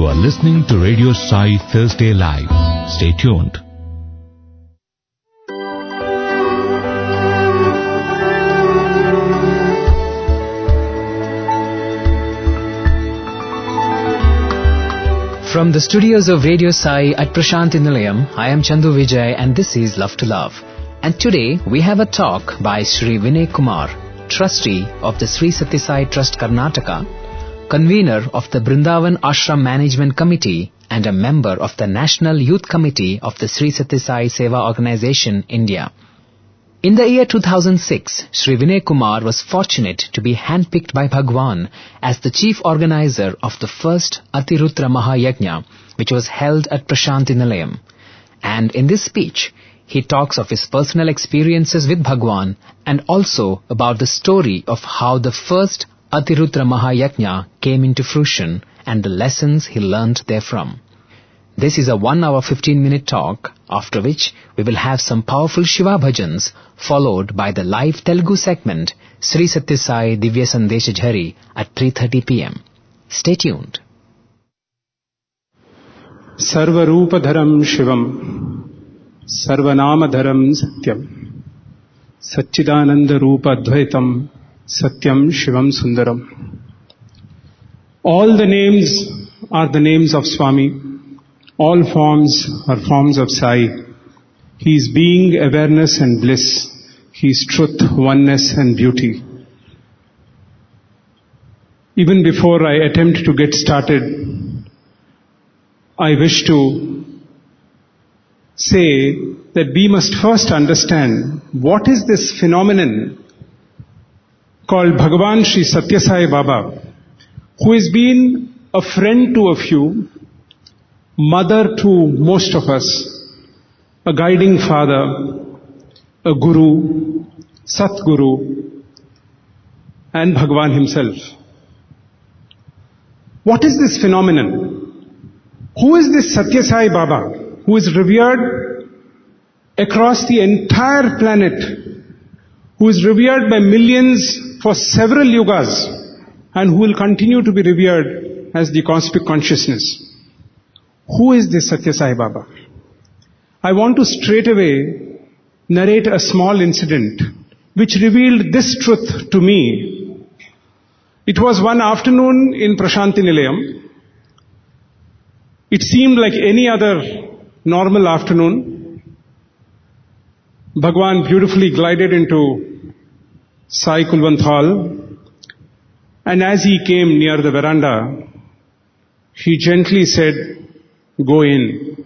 are listening to Radio Sai Thursday Live. Stay tuned. From the studios of Radio Sai at Prashanthi Nilayam, I am Chandu Vijay and this is Love to Love. And today we have a talk by Sri Vinay Kumar, Trustee of the Sri Sathya Sai Trust Karnataka, Convener of the Brindavan Ashram Management Committee and a member of the National Youth Committee of the Sri Sathya Sai Seva Organization, India. In the year 2006, Sri Vinay Kumar was fortunate to be handpicked by Bhagwan as the chief organizer of the first Atirutra Mahayajna, which was held at Prashanthi Nilayam. And in this speech, he talks of his personal experiences with Bhagwan and also about the story of how the first Atirutra Mahayajna came into fruition and the lessons he learnt therefrom. This is a 1 hour 15-minute talk, after which we will have some powerful Shiva bhajans, followed by the live Telugu segment Sri Sathya Sai Divya Sandesh Jhari at 3:30 p.m. Stay tuned. Sarvaroopadharam Shivam, Sarvanamadharam Satyam, Satchidananda Rupa Advaitam, Satyam Shivam Sundaram. All the names are the names of Swami. All forms are forms of Sai. He is being, awareness and bliss. He is truth, oneness and beauty. Even before I attempt to get started, I wish to say that we must first understand what is this phenomenon called Bhagavan Sri Sathya Sai Baba, who has been a friend to a few, mother to most of us, a guiding father, a guru, Satguru, and Bhagwan himself. What is this phenomenon? Who is this Sathya Sai Baba, who is revered across the entire planet, who is revered by millions for several yugas, and who will continue to be revered as the cosmic consciousness? Who is this Sathya Sai Baba? I want to straight away narrate a small incident which revealed this truth to me. It was one afternoon in Prashanthi Nilayam. It seemed like any other normal afternoon. Bhagwan beautifully glided into Sai Kulwant Hall, and as he came near the veranda, he gently said, "Go in."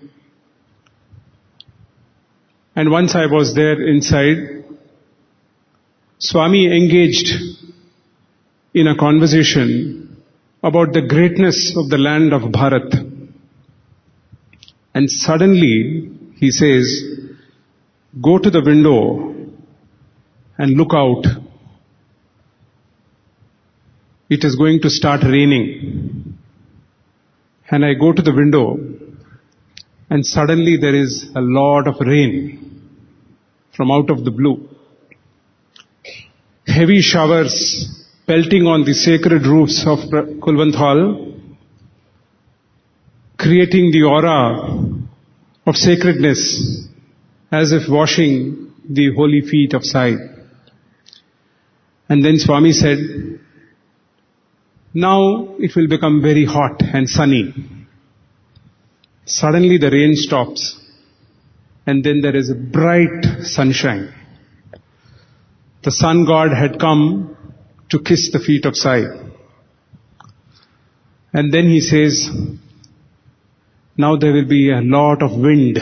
And once I was there inside, Swami engaged in a conversation about the greatness of the land of Bharat. And suddenly he says, "Go to the window and look out. It is going to start raining." And I go to the window, and suddenly there is a lot of rain from out of the blue. Heavy showers pelting on the sacred roofs of Kulwant Hall, creating the aura of sacredness as if washing the holy feet of Sai. And then Swami said, "Now it will become very hot and sunny." Suddenly the rain stops, and then there is a bright sunshine. The sun god had come to kiss the feet of Sai. And then he says, "Now there will be a lot of wind."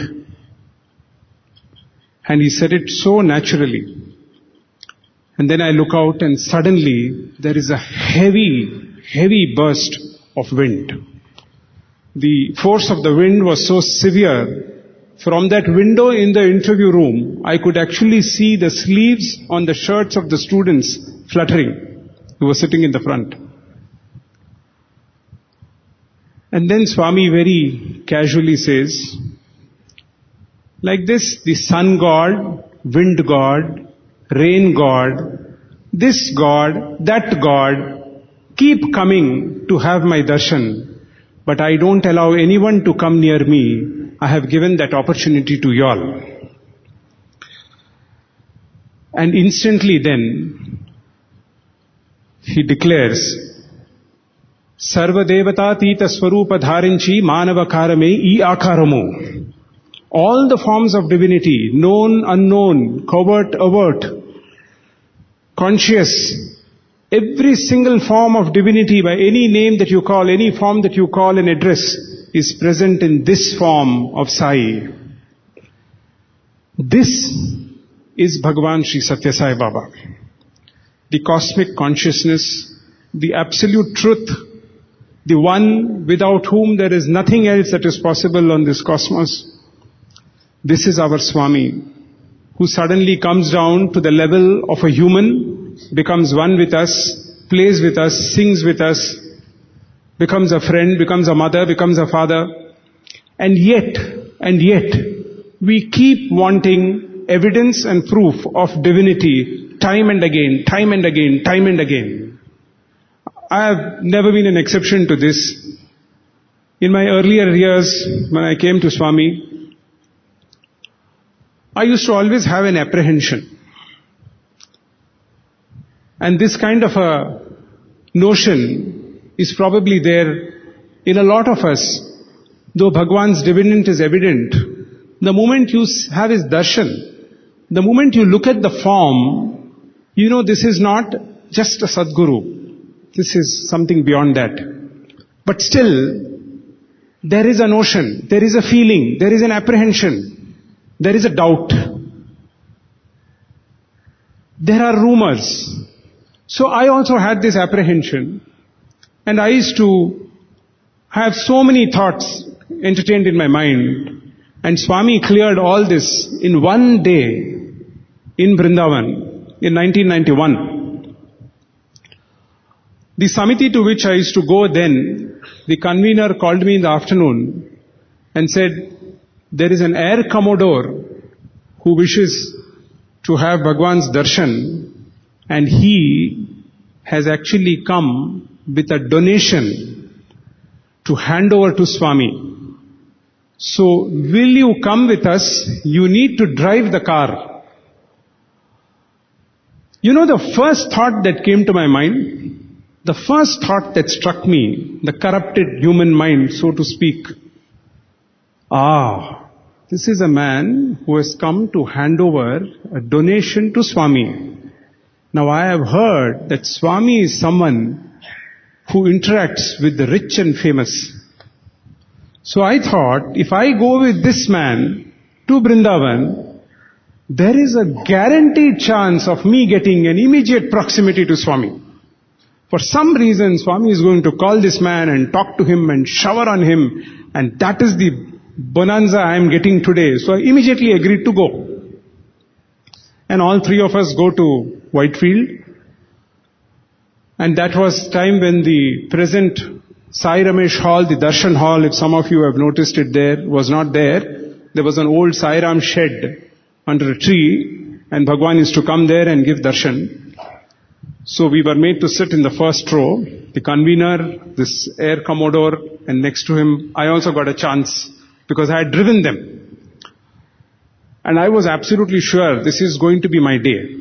And he said it so naturally. And then I look out, and suddenly there is a heavy burst of wind. The force of the wind was so severe, from that window in the interview room, I could actually see the sleeves on the shirts of the students fluttering who were sitting in the front. And then Swami very casually says, like this, the sun god, wind god, rain god, this god, that god, keep coming to have my darshan, but I don't allow anyone to come near me. I have given that opportunity to y'all. And instantly then, he declares, Sarva Devata Tita Swarupa Dharinchi Manavakarame I Akaramo. All the forms of divinity, known, unknown, covert, overt, conscious, every single form of divinity by any name that you call, any form that you call and address is present in this form of Sai. This is Bhagavan Sri Satya Sai Baba. The cosmic consciousness, the absolute truth, the one without whom there is nothing else that is possible on this cosmos. This is our Swami, who suddenly comes down to the level of a human, becomes one with us, plays with us, sings with us, becomes a friend, becomes a mother, becomes a father. And yet, we keep wanting evidence and proof of divinity time and again, time and again, time and again. I have never been an exception to this. In my earlier years, when I came to Swami, I used to always have an apprehension. And this kind of a notion is probably there in a lot of us. Though Bhagwan's divinity is evident, the moment you have his darshan, the moment you look at the form, you know this is not just a Sadguru. This is something beyond that. But still, there is a notion, there is a feeling, there is an apprehension. There is a doubt. There are rumors. So I also had this apprehension. And I used to have so many thoughts entertained in my mind. And Swami cleared all this in one day in Vrindavan in 1991. The Samiti to which I used to go then, the convener called me in the afternoon and said, there is an Air Commodore who wishes to have Bhagwan's darshan, and he has actually come with a donation to hand over to Swami. So, will you come with us? You need to drive the car. You know the first thought that came to my mind, the first thought that struck me, the corrupted human mind, so to speak, this is a man who has come to hand over a donation to Swami. Now I have heard that Swami is someone who interacts with the rich and famous. So I thought, if I go with this man to Vrindavan, there is a guaranteed chance of me getting an immediate proximity to Swami. For some reason, Swami is going to call this man and talk to him and shower on him, and that is the bonanza I am getting today. So I immediately agreed to go. And all three of us go to Whitefield. And that was time when the present Sai Ramesh Hall, the Darshan Hall, if some of you have noticed it there, was not there. There was an old Sai Ram shed under a tree, and Bhagwan used to come there and give darshan. So we were made to sit in the first row. The convener, this Air Commodore, and next to him, I also got a chance, because I had driven them. And I was absolutely sure this is going to be my day.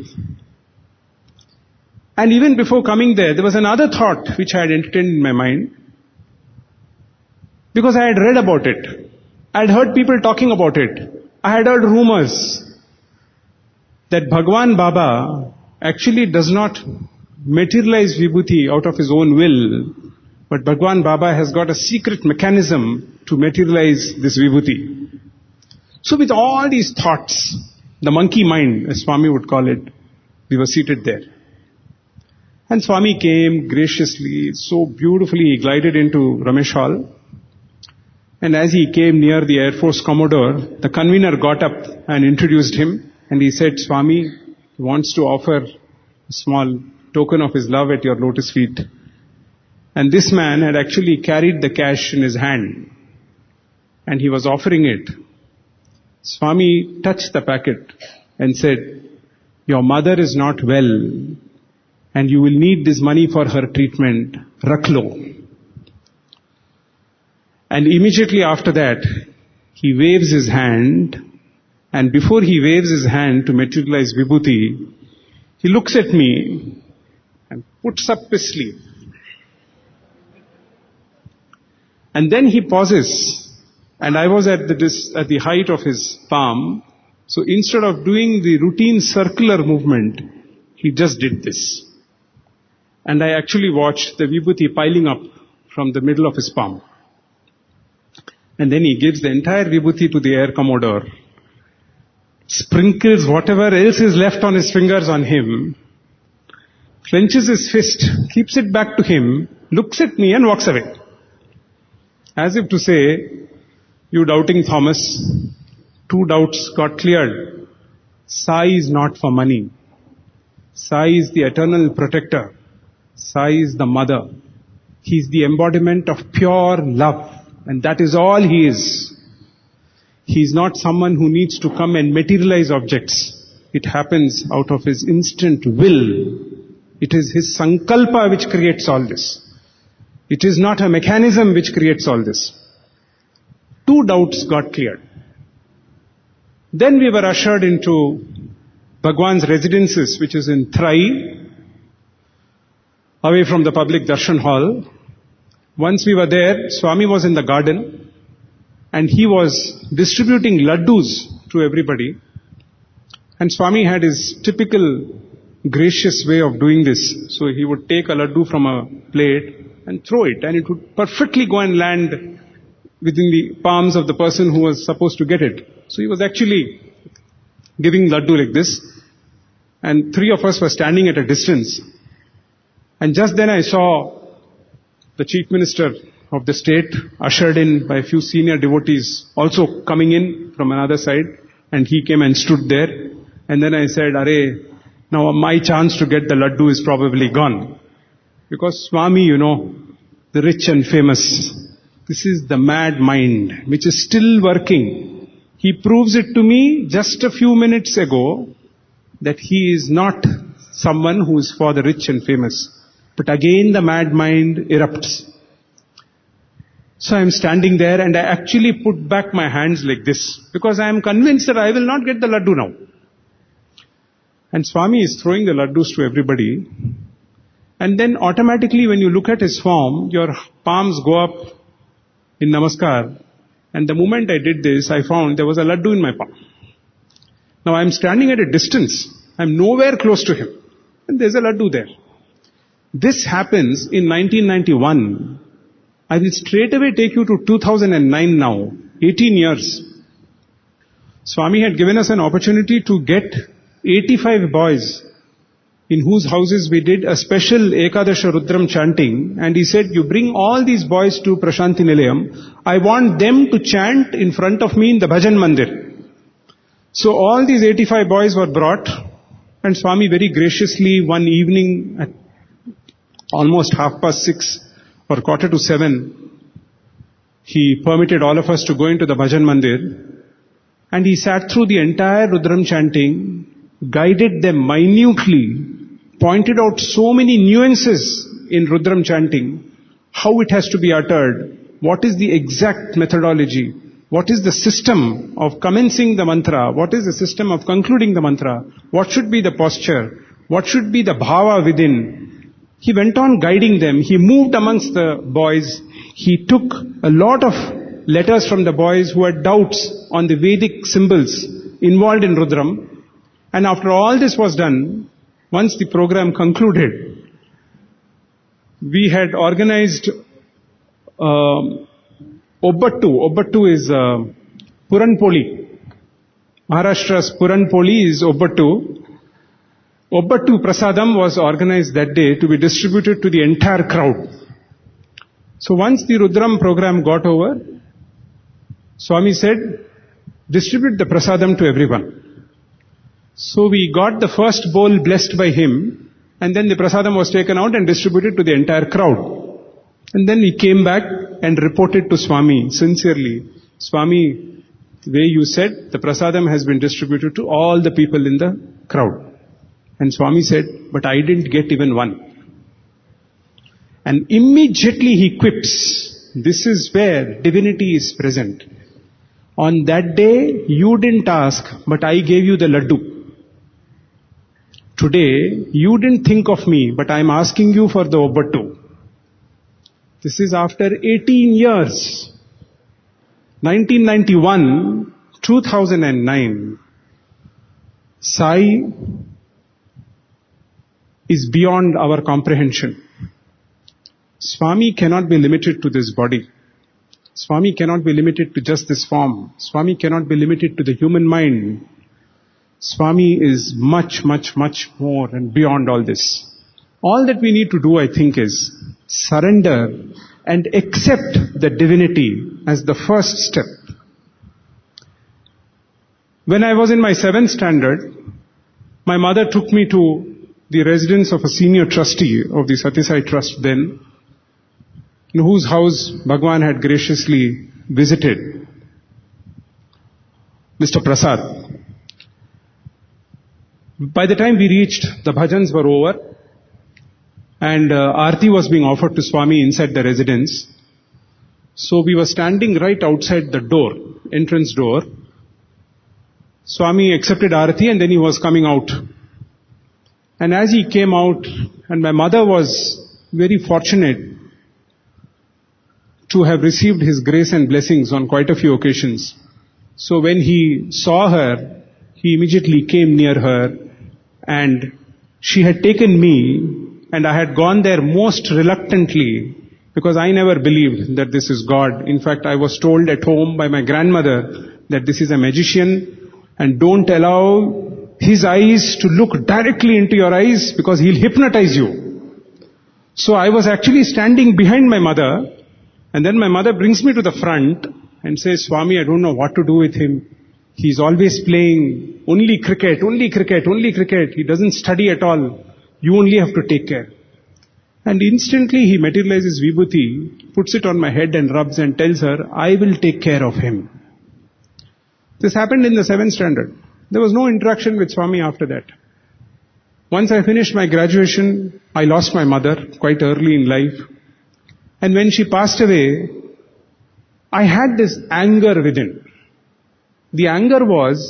And even before coming there was another thought which I had entertained in my mind. Because I had read about it. I had heard people talking about it. I had heard rumors that Bhagwan Baba actually does not materialize Vibhuti out of his own will, but Bhagwan Baba has got a secret mechanism to materialize this Vibhuti. So with all these thoughts, the monkey mind, as Swami would call it, we were seated there. And Swami came graciously, so beautifully, he glided into Ramesh Hall. And as he came near the Air Force Commodore, the convener got up and introduced him. And he said, Swami wants to offer a small token of his love at your lotus feet. And this man had actually carried the cash in his hand. And he was offering it. Swami touched the packet and said, your mother is not well and you will need this money for her treatment. Rakh lo. And immediately after that, he waves his hand, and before he waves his hand to materialize Vibhuti, he looks at me and puts up his sleeve. And then he pauses, and I was at the height of his palm, so instead of doing the routine circular movement, he just did this. And I actually watched the Vibhuti piling up from the middle of his palm. And then he gives the entire Vibhuti to the air commodore, sprinkles whatever else is left on his fingers on him, clenches his fist, keeps it back to him, looks at me and walks away. As if to say, you doubting Thomas, 2 doubts got cleared. Sai is not for money. Sai is the eternal protector. Sai is the mother. He is the embodiment of pure love. And that is all he is. He is not someone who needs to come and materialize objects. It happens out of his instant will. It is his sankalpa which creates all this. It is not a mechanism which creates all this. 2 doubts got cleared. Then we were ushered into Bhagwan's residences, which is in Trai, away from the public darshan hall. Once we were there, Swami was in the garden and he was distributing laddus to everybody. And Swami had his typical gracious way of doing this. So he would take a laddu from a plate and throw it, and it would perfectly go and land within the palms of the person who was supposed to get it. So he was actually giving laddu like this, and 3 of us were standing at a distance. And just then I saw the Chief Minister of the state ushered in by a few senior devotees also coming in from another side, and he came and stood there. And then I said, Arey, now my chance to get the laddu is probably gone. Because Swami, the rich and famous, this is the mad mind which is still working. He proves it to me just a few minutes ago that he is not someone who is for the rich and famous. But again the mad mind erupts. So I am standing there and I actually put back my hands like this because I am convinced that I will not get the laddu now. And Swami is throwing the laddus to everybody. And then automatically when you look at his form, your palms go up in namaskar. And the moment I did this, I found there was a laddu in my palm. Now I am standing at a distance. I am nowhere close to him. And there's a laddu there. This happens in 1991. I will straight away take you to 2009 now. 18 years. Swami had given us an opportunity to get 85 boys in whose houses we did a special Ekadasha Rudram chanting, and he said, you bring all these boys to Prashanti Nilayam. I want them to chant in front of me in the Bhajan Mandir. So all these 85 boys were brought, and Swami very graciously one evening at almost 6:30 or 6:45, he permitted all of us to go into the Bhajan Mandir, and he sat through the entire Rudram chanting, guided them minutely, pointed out so many nuances in Rudram chanting, how it has to be uttered, what is the exact methodology, what is the system of commencing the mantra, what is the system of concluding the mantra, what should be the posture, what should be the bhava within. He went on guiding them, he moved amongst the boys, he took a lot of letters from the boys who had doubts on the Vedic symbols involved in Rudram. And after all this was done, once the program concluded, we had organized Obbattu. Obbattu is Puran Poli. Maharashtra's Puran Poli is Obbattu. Obbattu Prasadam was organized that day to be distributed to the entire crowd. So once the Rudram program got over, Swami said, distribute the Prasadam to everyone. So we got the first bowl blessed by him, and then the prasadam was taken out and distributed to the entire crowd. And then he came back and reported to Swami sincerely, Swami, the way you said, the prasadam has been distributed to all the people in the crowd. And Swami said, but I didn't get even one. And immediately he quips, This is where divinity is present. On that day, you didn't ask, but I gave you the laddu. Today, you didn't think of me, but I'm asking you for the obbattu. This is after 18 years. 1991, 2009. Sai is beyond our comprehension. Swami cannot be limited to this body. Swami cannot be limited to just this form. Swami cannot be limited to the human mind. Swami is much, much, much more and beyond all this. All that we need to do, I think, is surrender and accept the divinity as the first step. When I was in my 7th standard, my mother took me to the residence of a senior trustee of the Satya Sai Trust then, in whose house Bhagwan had graciously visited, Mr. Prasad. By the time we reached, the bhajans were over and Aarti was being offered to Swami inside the residence. So we were standing right outside the door, entrance door. Swami accepted Aarti and then he was coming out. And as he came out, and my mother was very fortunate to have received his grace and blessings on quite a few occasions. So when he saw her, he immediately came near her and she had taken me and I had gone there most reluctantly because I never believed that this is God. In fact, I was told at home by my grandmother that this is a magician and don't allow his eyes to look directly into your eyes because he'll hypnotize you. So I was actually standing behind my mother and then my mother brings me to the front and says, Swami, I don't know what to do with him. He's always playing only cricket, only cricket, only cricket. He doesn't study at all. You only have to take care. And instantly he materializes Vibhuti, puts it on my head and rubs and tells her, I will take care of him. This happened in the 7th standard. There was no interaction with Swami after that. Once I finished my graduation, I lost my mother quite early in life. And when she passed away, I had this anger within. The anger was,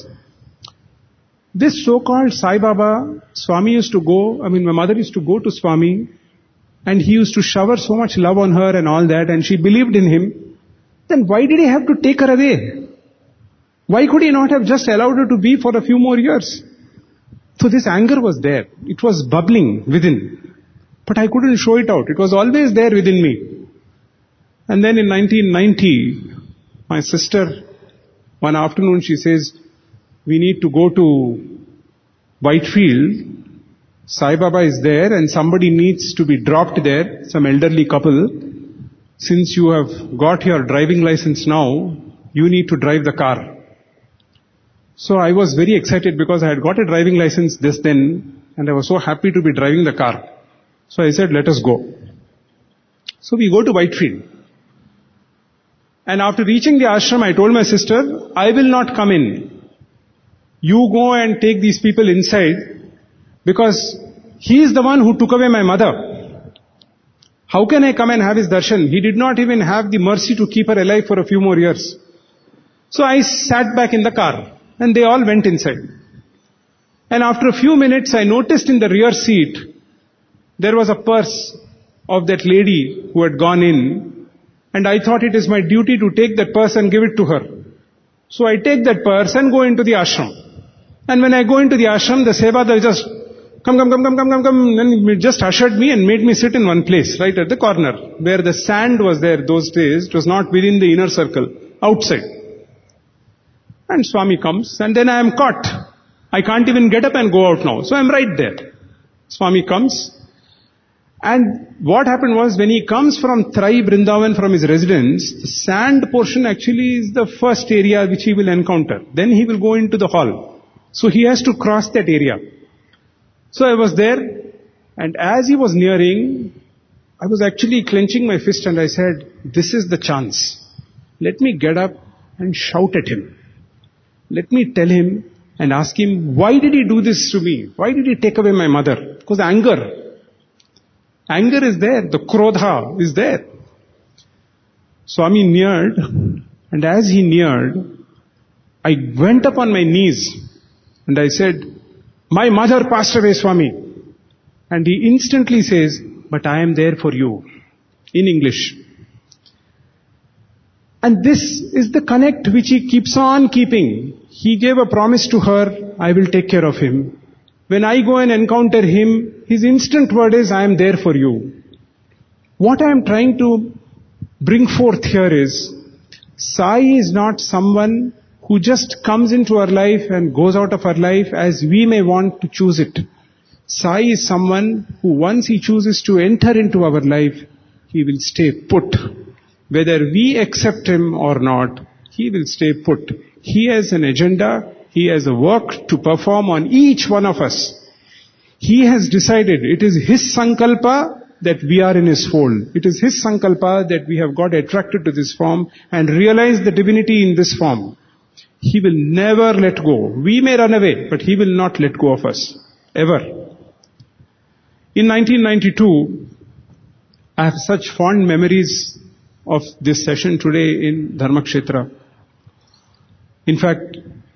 this so-called Sai Baba, Swami used to go, my mother used to go to Swami, and he used to shower so much love on her and all that, and she believed in him. Then why did he have to take her away? Why could he not have just allowed her to be for a few more years? So this anger was there. It was bubbling within. But I couldn't show it out. It was always there within me. And then in 1990, my sister, one afternoon she says, we need to go to Whitefield. Sai Baba is there and somebody needs to be dropped there, some elderly couple. Since you have got your driving license now, you need to drive the car. So I was very excited because I had got a driving license just then and I was so happy to be driving the car. So I said, let us go. So we go to Whitefield. And after reaching the ashram, I told my sister, I will not come in. You go and take these people inside because he is the one who took away my mother. How can I come and have his darshan? He did not even have the mercy to keep her alive for a few more years. So I sat back in the car. And they all went inside. And after a few minutes, I noticed in the rear seat, there was a purse of that lady who had gone in. And I thought it is my duty to take that purse and give it to her. So I take that purse and go into the ashram. And when I go into the ashram, the sevadar just, come. And it just ushered me and made me sit in one place, right at the corner, where the sand was there those days. It was not within the inner circle, outside. And Swami comes and then I am caught. I can't even get up and go out now. So I'm right there. Swami comes. And what happened was when he comes from Trai Vrindavan from his residence, the sand portion actually is the first area which he will encounter. Then he will go into the hall. So he has to cross that area. So I was there and as he was nearing, I was actually clenching my fist and I said, this is the chance. Let me get up and shout at him. Let me tell him and ask him, why did he do this to me? Why did he take away my mother? Because anger is there. The krodha is there. Swami neared, and as he neared, I went up on my knees and I said, "My mother passed away, Swami." And he instantly says, "But I am there for you," in English. And this is the connect which he keeps on keeping. He gave a promise to her, "I will take care of him." When I go and encounter him, his instant word is, "I am there for you." What I am trying to bring forth here is, Sai is not someone who just comes into our life and goes out of our life as we may want to choose it. Sai is someone who once he chooses to enter into our life, he will stay put. Whether we accept him or not, he will stay put. He has an agenda, he has a work to perform on each one of us. He has decided, it is his sankalpa that we are in his fold. It is his sankalpa that we have got attracted to this form and realized the divinity in this form. He will never let go. We may run away, but he will not let go of us. Ever. In 1992, I have such fond memories of this session today in Dharmakshetra. In fact,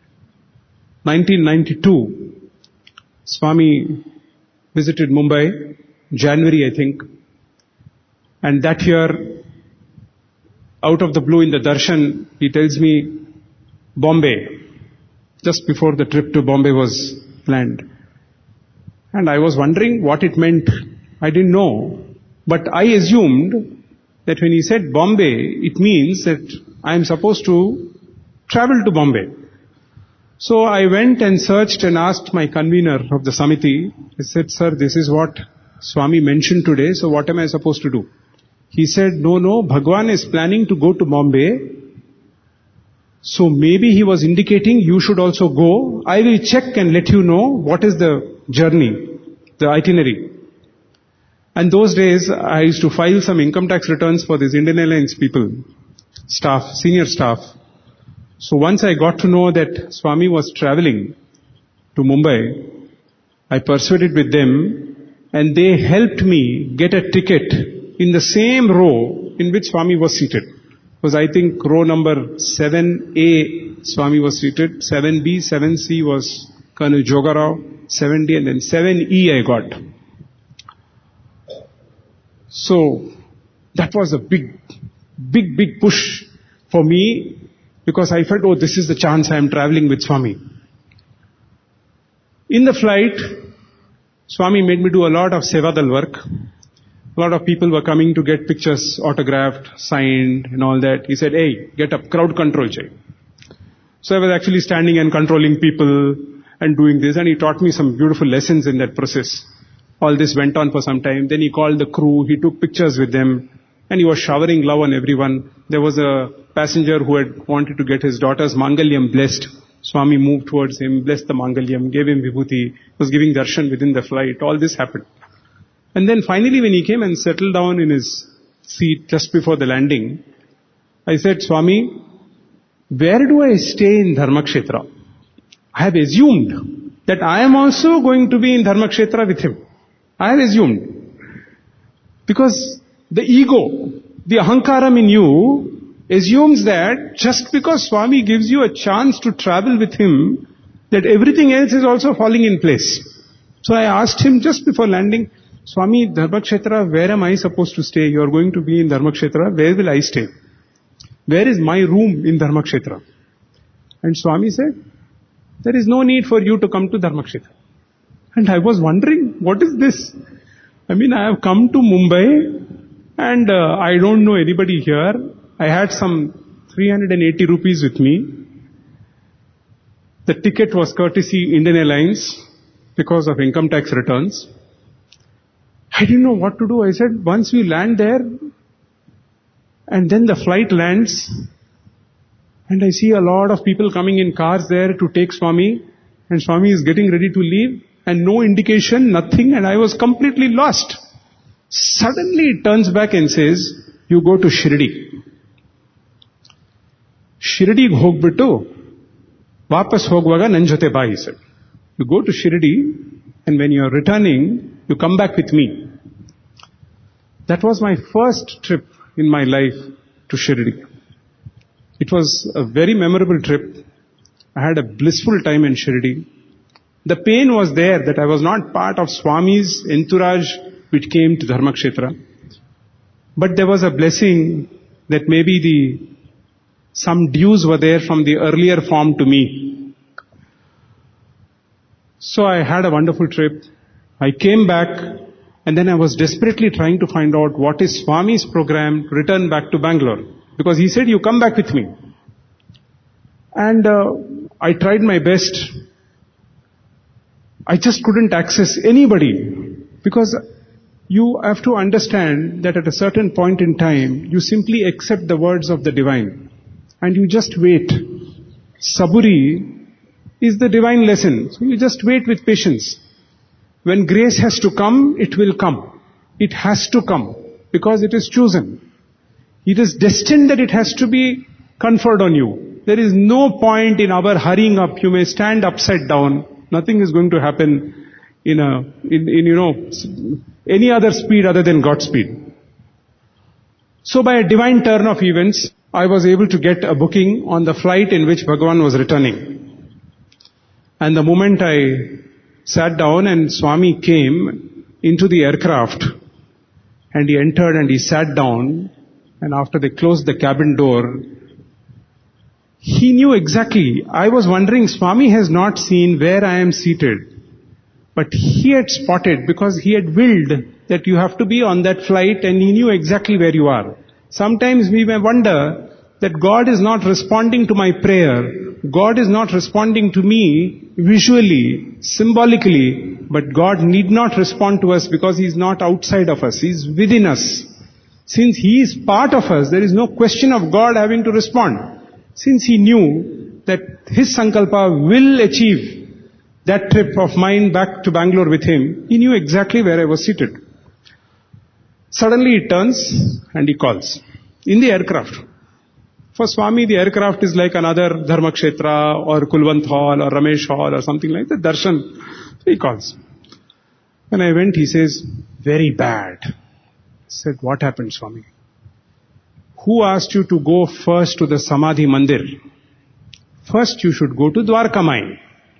1992, Swami visited Mumbai, January I think, and that year, out of the blue in the darshan, he tells me, Bombay, just before the trip to Bombay was planned. And I was wondering what it meant. I didn't know. But I assumed that when he said Bombay, it means that I am supposed to travel to Bombay. So I went and searched and asked my convener of the Samiti. I said, "Sir, this is what Swami mentioned today, so what am I supposed to do?" He said, No, Bhagwan is planning to go to Bombay. So maybe he was indicating you should also go. I will check and let you know what is the journey, the itinerary. And those days I used to file some income tax returns for these Indian Airlines people, staff, senior staff. So once I got to know that Swami was traveling to Mumbai, I persuaded with them and they helped me get a ticket in the same row in which Swami was seated. It was, I think, row number 7A, Swami was seated, 7B, 7C was Colonel Jogarao, 7D, and then 7E I got. So, that was a big push for me, because I felt, this is the chance I am traveling with Swami. In the flight, Swami made me do a lot of Sevadal work. A lot of people were coming to get pictures autographed, signed and all that. He said, "Hey, get up, crowd control chai." So I was actually standing and controlling people and doing this, and he taught me some beautiful lessons in that process. All this went on for some time. Then he called the crew, he took pictures with them, and he was showering love on everyone. There was a passenger who had wanted to get his daughter's Mangalyam blessed. Swami moved towards him, blessed the Mangalyam, gave him vibhuti, was giving darshan within the flight. All this happened. And then finally when he came and settled down in his seat just before the landing, I said, "Swami, where do I stay in Dharmakshetra?" I have assumed that I am also going to be in Dharmakshetra with him. I have assumed. Because the ego, the ahankaram in you assumes that just because Swami gives you a chance to travel with him, that everything else is also falling in place. So I asked him just before landing, "Swami, Dharmakshetra, where am I supposed to stay? You are going to be in Dharmakshetra. Where will I stay? Where is my room in Dharmakshetra?" And Swami said, "There is no need for you to come to Dharmakshetra." And I was wondering, what is this? I have come to Mumbai and I don't know anybody here. I had some 380 rupees with me. The ticket was courtesy Indian Airlines because of income tax returns. I didn't know what to do. I said, once we land there, and then the flight lands, and I see a lot of people coming in cars there to take Swami, and Swami is getting ready to leave, and no indication, nothing, and I was completely lost. Suddenly he turns back and says, "You go to Shirdi. Shirdi ಹೋಗ್ಬಿಟ್ಟು ವಾಪಸ್ ಹೋಗುವಾಗ ನನ್ನ ಜೊತೆ ಬಾ," he said. "You go to Shirdi, and when you are returning, you come back with me." That was my first trip in my life to Shirdi. It was a very memorable trip. I had a blissful time in Shirdi. The pain was there that I was not part of Swami's entourage which came to Dharmakshetra. But there was a blessing that maybe some dues were there from the earlier form to me. So I had a wonderful trip. I came back and then I was desperately trying to find out what is Swami's program to return back to Bangalore. Because he said, you come back with me. And I tried my best. I just couldn't access anybody. Because you have to understand that at a certain point in time, you simply accept the words of the divine. And you just wait. Saburi is the divine lesson. So you just wait with patience. When grace has to come, it will come. It has to come. Because it is chosen. It is destined that it has to be conferred on you. There is no point in our hurrying up. You may stand upside down. Nothing is going to happen in any other speed other than God's speed. So by a divine turn of events, I was able to get a booking on the flight in which Bhagavan was returning. And the moment I sat down and Swami came into the aircraft and he entered and he sat down, and after they closed the cabin door, he knew exactly. I was wondering, Swami has not seen where I am seated. But he had spotted because he had willed that you have to be on that flight and he knew exactly where you are. Sometimes we may wonder that God is not responding to my prayer. God is not responding to me visually, symbolically, but God need not respond to us because He is not outside of us. He is within us. Since He is part of us, there is no question of God having to respond. Since He knew that His Sankalpa will achieve that trip of mine back to Bangalore with Him, He knew exactly where I was seated. Suddenly He turns and He calls. In the aircraft. For Swami, the aircraft is like another Dharmakshetra or Kulwant Hall or Ramesh Hall or something like that. Darshan. So He calls. When I went, he says, very bad. I said, what happened, Swami? Who asked you to go first to the Samadhi Mandir? First you should go to Dwarkamai.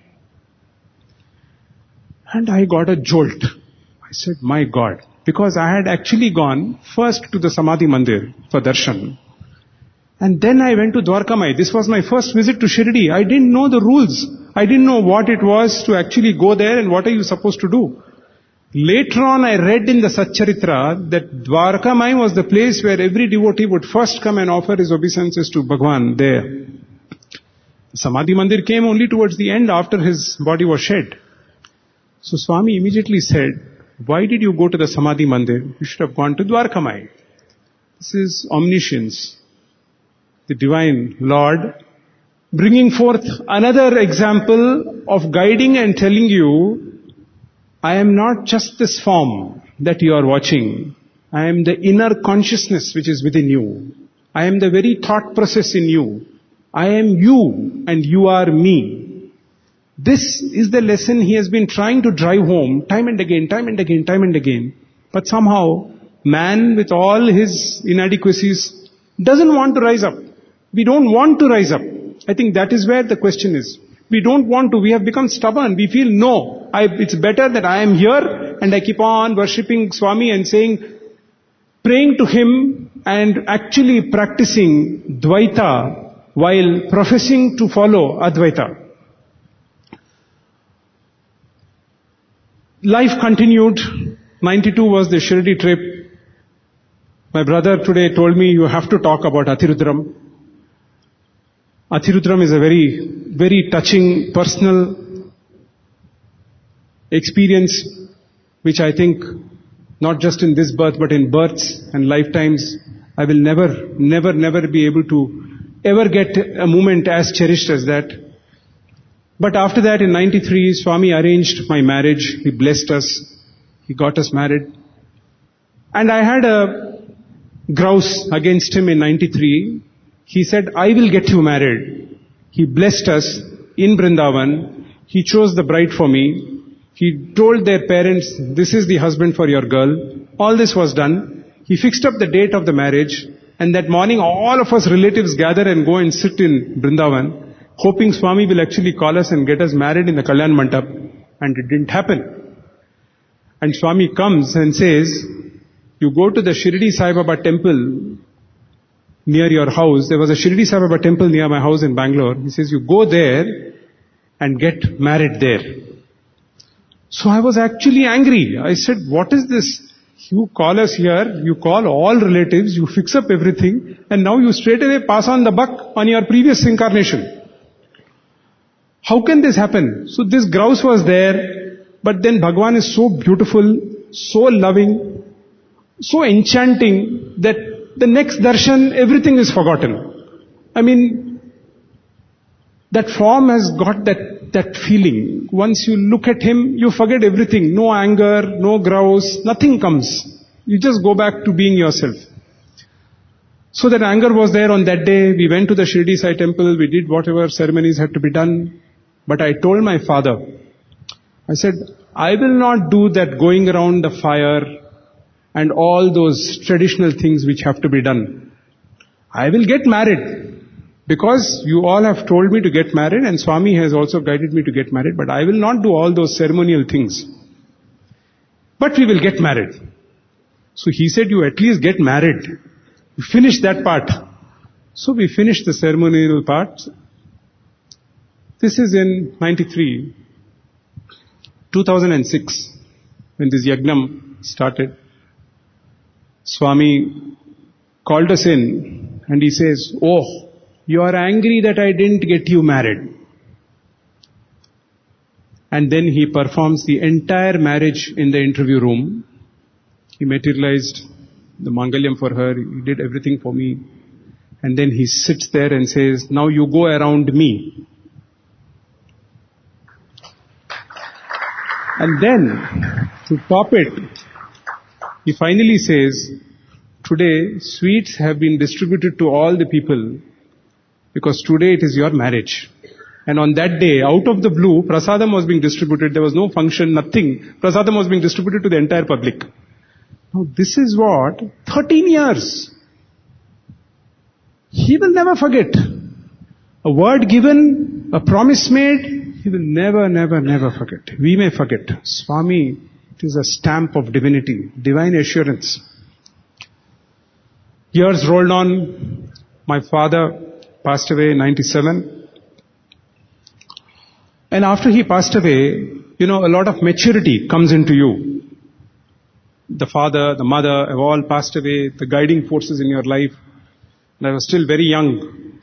And I got a jolt. I said, my God. Because I had actually gone first to the Samadhi Mandir for darshan. And then I went to Dwarkamai. This was my first visit to Shirdi. I didn't know the rules. I didn't know what it was to actually go there and what are you supposed to do. Later on I read in the Satcharitra that Dwarkamai was the place where every devotee would first come and offer his obeisances to Bhagwan there. Samadhi Mandir came only towards the end after his body was shed. So Swami immediately said, why did you go to the Samadhi Mandir? You should have gone to Dwarkamai. This is omniscience. The Divine Lord bringing forth another example of guiding and telling you, I am not just this form that you are watching. I am the inner consciousness which is within you. I am the very thought process in you. I am you and you are me. This is the lesson he has been trying to drive home time and again, time and again, time and again. But somehow, man with all his inadequacies doesn't want to rise up. We don't want to rise up. I think that is where the question is. We don't want to. We have become stubborn. We feel, no, it's better that I am here and I keep on worshipping Swami and saying, praying to him and actually practicing Dvaita while professing to follow Advaita. Life continued. 92 was the Shirdi trip. My brother today told me, you have to talk about Athirudram. Athirudram is a very, very touching, personal experience which I think, not just in this birth, but in births and lifetimes, I will never be able to ever get a moment as cherished as that. But after that, in 93, Swami arranged my marriage. He blessed us. He got us married. And I had a grouse against him in 93. He said, I will get you married. He blessed us in Vrindavan. He chose the bride for me. He told their parents, this is the husband for your girl. All this was done. He fixed up the date of the marriage. And that morning all of us relatives gather and go and sit in Vrindavan, hoping Swami will actually call us and get us married in the Kalyan Mandap. And it didn't happen. And Swami comes and says, you go to the Shirdi Sai Baba temple near your house. There was a Shirdi Sai Baba temple near my house in Bangalore. He says, you go there and get married there. So I was actually angry. I said, what is this? You call us here, you call all relatives, you fix up everything, and now you straight away pass on the buck on your previous incarnation. How can this happen? So this grouse was there, but then Bhagwan is so beautiful, so loving, so enchanting that the next darshan, everything is forgotten. I mean, that form has got that feeling. Once you look at him, you forget everything. No anger, no grouse, nothing comes. You just go back to being yourself. So that anger was there on that day. We went to the Shirdi Sai temple. We did whatever ceremonies had to be done. But I told my father, I said, I will not do that going around the fire and all those traditional things which have to be done. I will get married. Because you all have told me to get married and Swami has also guided me to get married, but I will not do all those ceremonial things. But we will get married. So he said, you at least get married. You finish that part. So we finished the ceremonial part. This is in 93, 2006, when this Yagnam started. Swami called us in and he says, oh, you are angry that I didn't get you married. And then he performs the entire marriage in the interview room. He materialized the Mangalyam for her. He did everything for me. And then he sits there and says, now you go around me. And then, to top it, he finally says, today sweets have been distributed to all the people because today it is your marriage. And on that day, out of the blue, prasadam was being distributed. There was no function, nothing. Prasadam was being distributed to the entire public. Now this is what? 13 years. He will never forget. A word given, a promise made, he will never, never, never forget. We may forget. Swami, it is a stamp of divinity, divine assurance. Years rolled on. My father passed away in 97. And after he passed away, a lot of maturity comes into you. The father, the mother have all passed away, the guiding forces in your life. And I was still very young.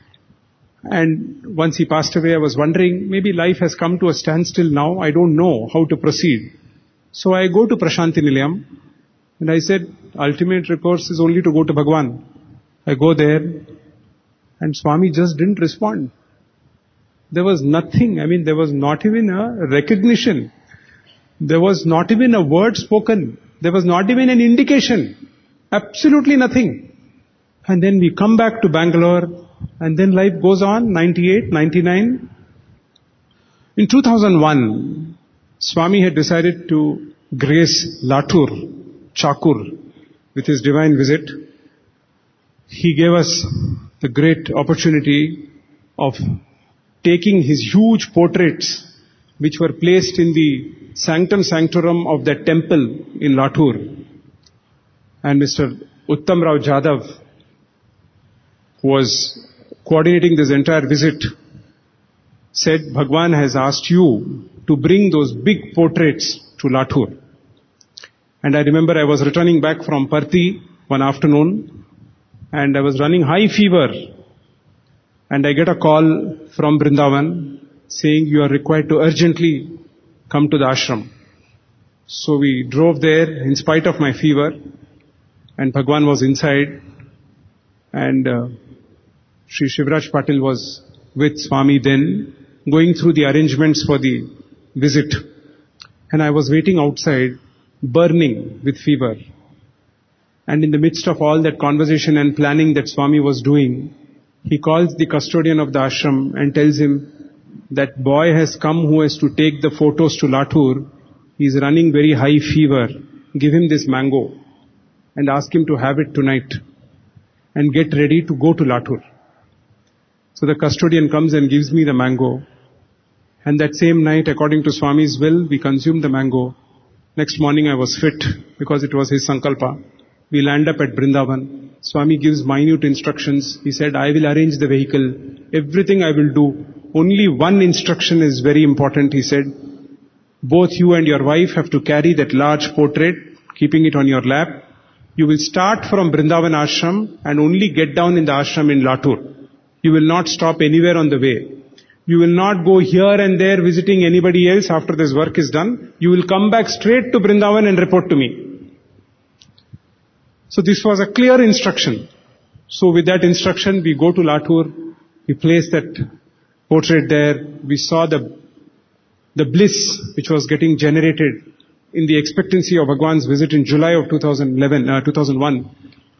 And once he passed away, I was wondering, maybe life has come to a standstill now. I don't know how to proceed. So I go to Prashanti Nilayam. And I said, ultimate recourse is only to go to Bhagwan. I go there. And Swami just didn't respond. There was nothing. There was not even a recognition. There was not even a word spoken. There was not even an indication. Absolutely nothing. And then we come back to Bangalore. And then life goes on, 98, 99. In 2001, Swami had decided to grace Latur, Chakur, with his divine visit. He gave us the great opportunity of taking his huge portraits, which were placed in the sanctum sanctorum of that temple in Latur. And Mr. Uttam Rao Jadhav, who was coordinating this entire visit, said, Bhagwan has asked you to bring those big portraits to Latur. And I remember I was returning back from Parthi one afternoon, and I was running high fever. And I get a call from Vrindavan saying you are required to urgently come to the ashram. So we drove there in spite of my fever, and Bhagwan was inside, and Sri Shivraj Patil was with Swami then, going through the arrangements for the visit. And I was waiting outside, burning with fever. And in the midst of all that conversation and planning that Swami was doing, he calls the custodian of the ashram and tells him, that boy has come who has to take the photos to Latur. He is running very high fever. Give him this mango and ask him to have it tonight. and get ready to go to Latur. So the custodian comes and gives me the mango. And that same night, according to Swami's will, we consumed the mango. Next morning I was fit because it was his sankalpa. We land up at Vrindavan. Swami gives minute instructions. He said, I will arrange the vehicle. Everything I will do. Only one instruction is very important, he said. Both you and your wife have to carry that large portrait, keeping it on your lap. You will start from Vrindavan ashram and only get down in the ashram in Latur. You will not stop anywhere on the way. You will not go here and there visiting anybody else after this work is done. You will come back straight to Vrindavan and report to me. So this was a clear instruction. So with that instruction, we go to Latur. We place that portrait there. We saw the bliss which was getting generated in the expectancy of Bhagwan's visit in July of 2001.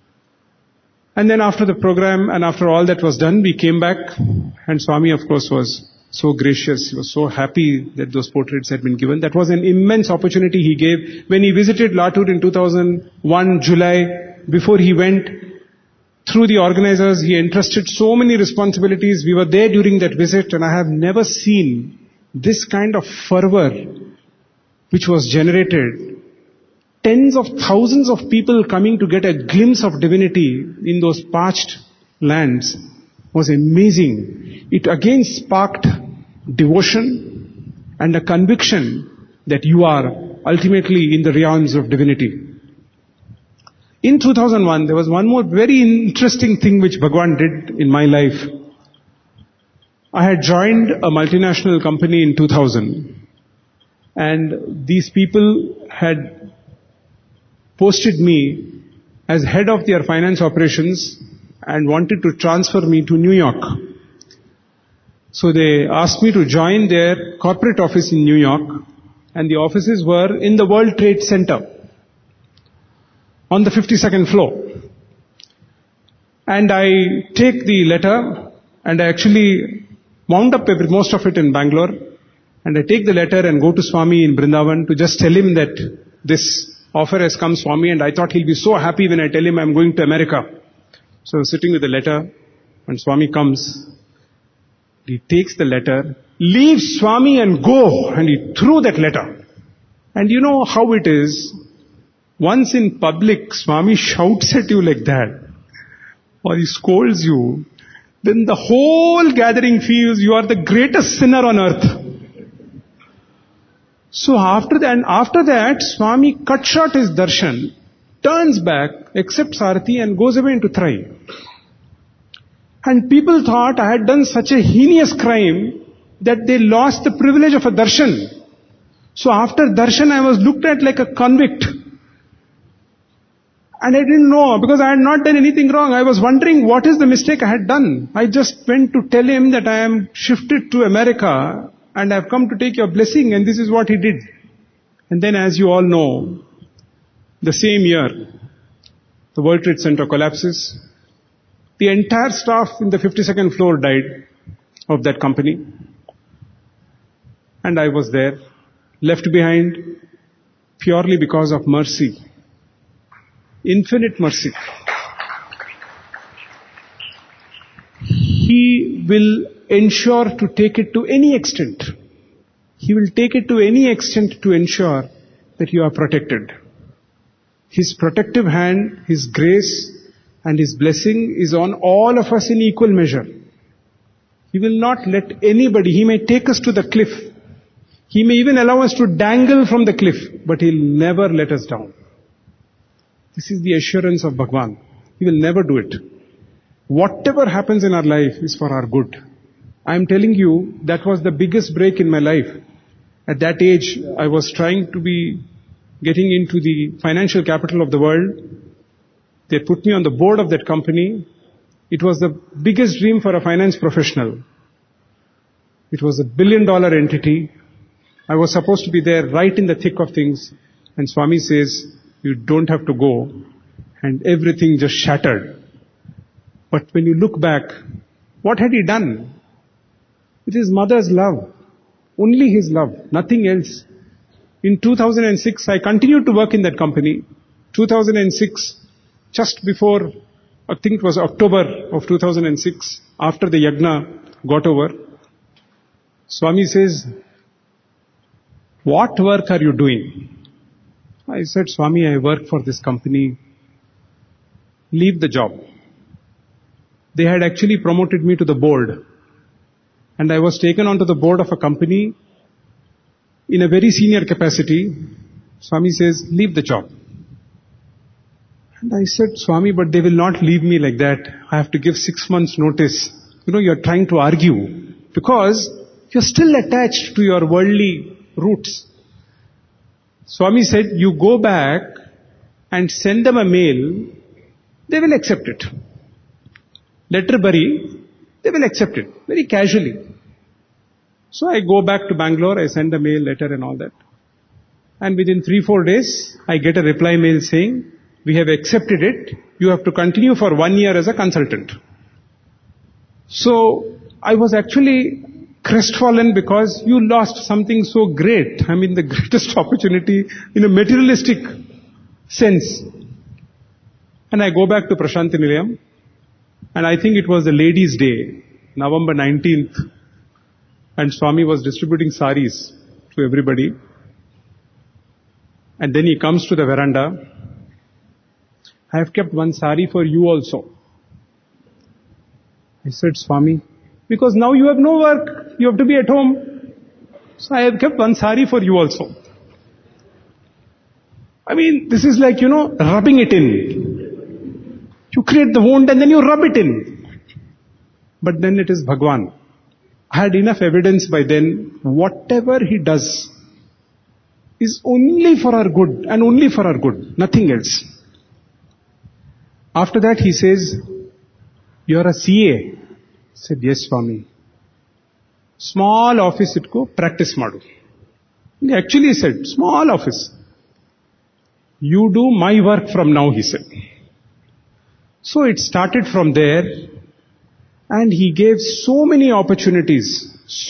And then after the program and after all that was done, we came back and Swami, of course, was so gracious. He was so happy that those portraits had been given. That was an immense opportunity he gave. When he visited Latur in 2001, July, before he went, through the organizers, he entrusted so many responsibilities. We were there during that visit and I have never seen this kind of fervor which was generated. Tens of thousands of people coming to get a glimpse of divinity in those parched lands was amazing. It again sparked devotion and a conviction that you are ultimately in the realms of divinity. In 2001, there was one more very interesting thing which Bhagwan did in my life. I had joined a multinational company in 2000 and these people had posted me as head of their finance operations and wanted to transfer me to New York. So they asked me to join their corporate office in New York, and the offices were in the World Trade Center on the 52nd floor. And I take the letter and I actually wound up most of it in Bangalore, and I take the letter and go to Swami in Vrindavan to just tell him that this offer has come, Swami, and I thought he'll be so happy when I tell him I'm going to America. So I was sitting with the letter, and Swami comes. He takes the letter, leaves Swami and go, and he threw that letter. And you know how it is. Once in public, Swami shouts at you like that, or he scolds you, then the whole gathering feels you are the greatest sinner on earth. So after that, Swami cut short his darshan, turns back, accepts Arati and goes away into Trai. And people thought I had done such a heinous crime that they lost the privilege of a darshan. So after darshan I was looked at like a convict. And I didn't know because I had not done anything wrong. I was wondering what is the mistake I had done. I just went to tell him that I am shifted to America and I have come to take your blessing, and this is what he did. And then, as you all know, the same year, the World Trade Center collapses. The entire staff in the 52nd floor died of that company. And I was there, left behind purely because of mercy. Infinite mercy. He will ensure to take it to any extent. He will take it to any extent to ensure that you are protected. His protective hand, His grace and His blessing is on all of us in equal measure. He will not let anybody, He may take us to the cliff. He may even allow us to dangle from the cliff, but He'll never let us down. This is the assurance of Bhagwan. He will never do it. Whatever happens in our life is for our good. I am telling you, that was the biggest break in my life. At that age, I was trying to be getting into the financial capital of the world. They put me on the board of that company. It was the biggest dream for a finance professional. It was $1 billion entity. I was supposed to be there right in the thick of things. And Swami says, you don't have to go. And everything just shattered. But when you look back, what had he done? It is mother's love. Only his love, nothing else. In 2006, I continued to work in that company. 2006, just before I think it was October of 2006, after the yagna got over, Swami says, "What work are you doing?" I said, "Swami, I work for this company. Leave the job." They had actually promoted me to the board. And I was taken onto the board of a company in a very senior capacity. Swami says, "Leave the job." And I said, "Swami, but they will not leave me like that. I have to give 6 months notice." You're trying to argue because you're still attached to your worldly roots. Swami said, "You go back and send them a mail, they will accept it. Letter bari, they will accept it very casually." So I go back to Bangalore, I send a mail, letter and all that. And within 3-4 days, I get a reply mail saying, "We have accepted it. You have to continue for 1 year as a consultant." So I was actually crestfallen because you lost something so great. The greatest opportunity in a materialistic sense. And I go back to Prashanti Nilayam, and I think it was the Ladies' Day, November 19th, and Swami was distributing saris to everybody. And then he comes to the veranda. "I have kept one sari for you also." I said, "Swami, because now you have no work, you have to be at home. So I have kept one sari for you also." This is like, rubbing it in. You create the wound and then you rub it in. But then it is Bhagwan. I had enough evidence by then, whatever he does is only for our good and only for our good, nothing else. After that he says, "You're a CA." I said, "Yes, Swami." "Small office itko practice madu." He actually said, "Small office. You do my work from now," he said. So it started from there, and he gave so many opportunities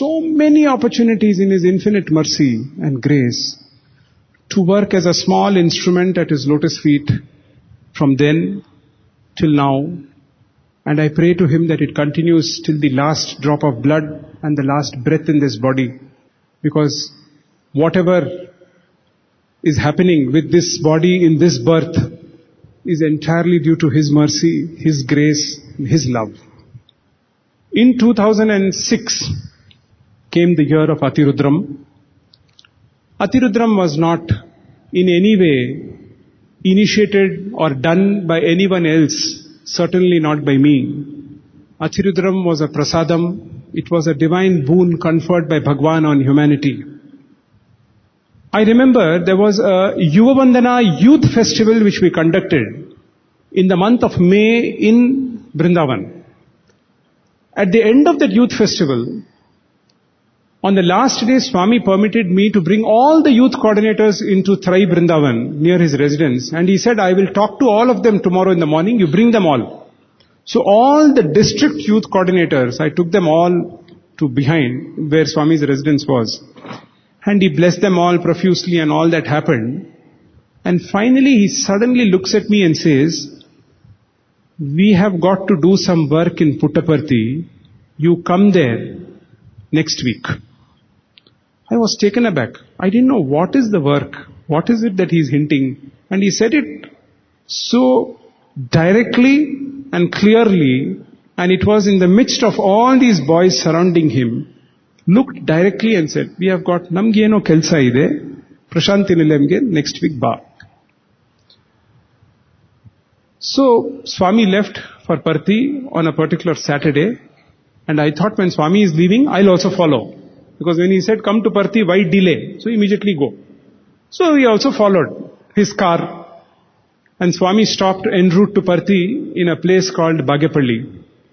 in his infinite mercy and grace to work as a small instrument at his lotus feet from then till now. And I pray to him that it continues till the last drop of blood and the last breath in this body. Because whatever is happening with this body in this birth is entirely due to his mercy, his grace, his love. In 2006 came the year of Atirudram. Atirudram was not in any way initiated or done by anyone else, certainly not by me. Atirudram was a prasadam. It was a divine boon conferred by Bhagwan on humanity. I remember there was a Yuva Vandana youth festival which we conducted in the month of May in Vrindavan. At the end of that youth festival, on the last day, Swami permitted me to bring all the youth coordinators into Trai Vrindavan near his residence, and he said, "I will talk to all of them tomorrow in the morning, you bring them all." So all the district youth coordinators, I took them all to behind where Swami's residence was. And he blessed them all profusely and all that happened. And finally he suddenly looks at me and says, "We have got to do some work in Puttaparthi. You come there next week." I was taken aback. I didn't know what is the work. What is it that he's hinting? And he said it so directly and clearly, and it was in the midst of all these boys surrounding him, looked directly and said, "We have got namgeno kelsa ide, Prashanti Nilayamge next week ba." So Swami left for Parthi on a particular Saturday, and I thought when Swami is leaving, I'll also follow. Because when he said, "Come to Parthi, why delay?" So immediately go. So we also followed his car. And Swami stopped en route to Parthi in a place called Bagepalli.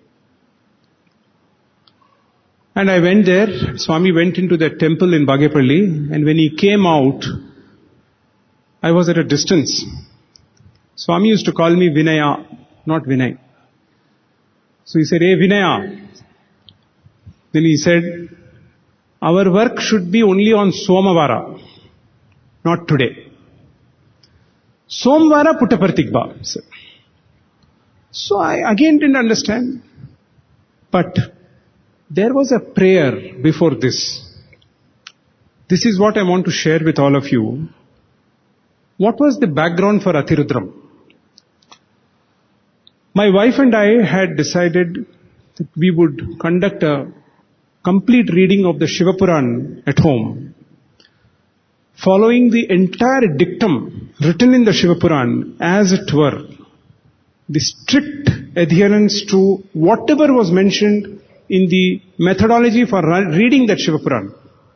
And I went there. Swami went into that temple in Bagepalli. And when he came out, I was at a distance. Swami used to call me Vinaya, not Vinay. So he said, "Hey Vinaya." Then he said, "Our work should be only on Somavara, not today. Somvara Puttaparthikba." So I again didn't understand. But there was a prayer before this. This is what I want to share with all of you. What was the background for Athirudram? My wife and I had decided that we would conduct a complete reading of the Shiva Puran at home, following the entire dictum written in the Shiva Puran, as it were, the strict adherence to whatever was mentioned in the methodology for reading that Shiva Puran.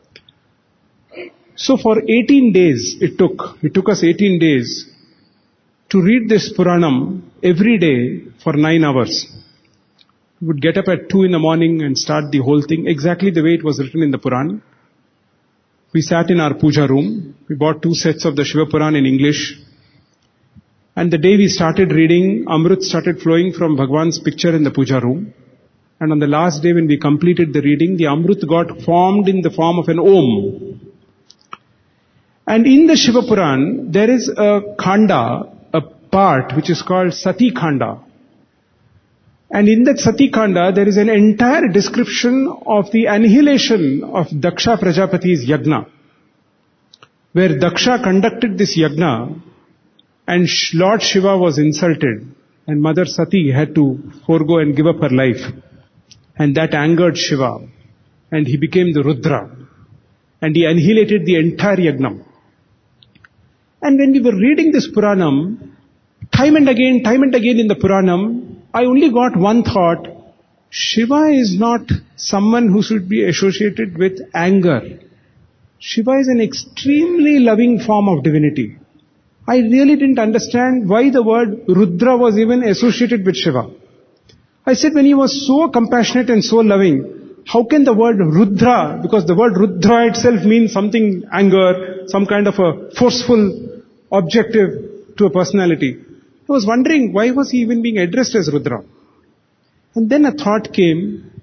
So for 18 days it took us 18 days to read this Puranam every day for 9 hours. We would get up at 2 in the morning and start the whole thing exactly the way it was written in the Puran. We sat in our puja room. We bought 2 sets of the Shiva Puran in English. And the day we started reading, Amrit started flowing from Bhagwan's picture in the puja room. And on the last day when we completed the reading, the Amrit got formed in the form of an Om. And in the Shiva Puran, there is a khanda, a part which is called Sati Khanda. And in that Sati Khanda, there is an entire description of the annihilation of Daksha Prajapati's yagna, where Daksha conducted this yagna and Lord Shiva was insulted and Mother Sati had to forego and give up her life. And that angered Shiva and he became the Rudra and he annihilated the entire yagnam. And when we were reading this Puranam, time and again in the Puranam, I only got one thought. Shiva is not someone who should be associated with anger. Shiva is an extremely loving form of divinity. I really didn't understand why the word Rudra was even associated with Shiva. I said when he was so compassionate and so loving, how can the word Rudra, because the word Rudra itself means something anger, some kind of a forceful objective to a personality. I was wondering why was he even being addressed as Rudra? And then a thought came,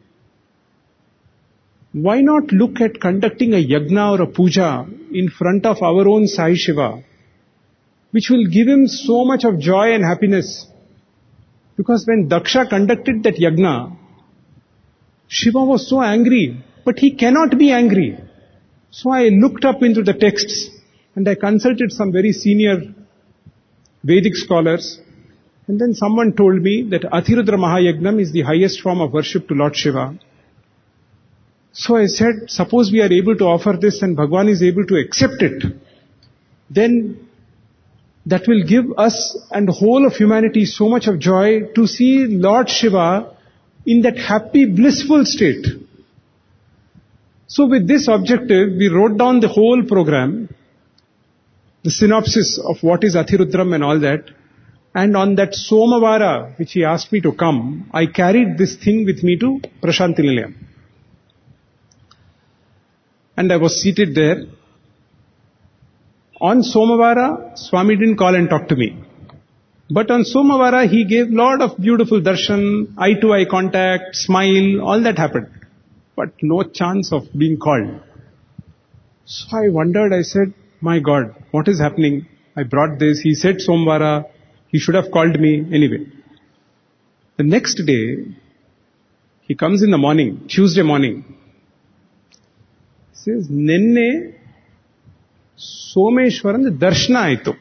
why not look at conducting a yagna or a puja in front of our own Sai Shiva, which will give him so much of joy and happiness. Because when Daksha conducted that yagna, Shiva was so angry, but he cannot be angry. So I looked up into the texts and I consulted some very senior Vedic scholars, and then someone told me that Athirudra Mahayagnam is the highest form of worship to Lord Shiva. So I said, suppose we are able to offer this and Bhagwan is able to accept it, then that will give us and the whole of humanity so much of joy to see Lord Shiva in that happy, blissful state. So with this objective, we wrote down the whole program, the synopsis of what is Athirudram and all that. And on that Somavara, which he asked me to come, I carried this thing with me to Prashanti Nilayam. And I was seated there. On Somavara, Swami didn't call and talk to me. But on Somavara, he gave lot of beautiful darshan, eye-to-eye contact, smile, all that happened. But no chance of being called. So I wondered, I said, my God, what is happening? I brought this. He said Somvara. He should have called me anyway. The next day, he comes in the morning, Tuesday morning. He says, Nenne Someshwaran Darshana Aitu.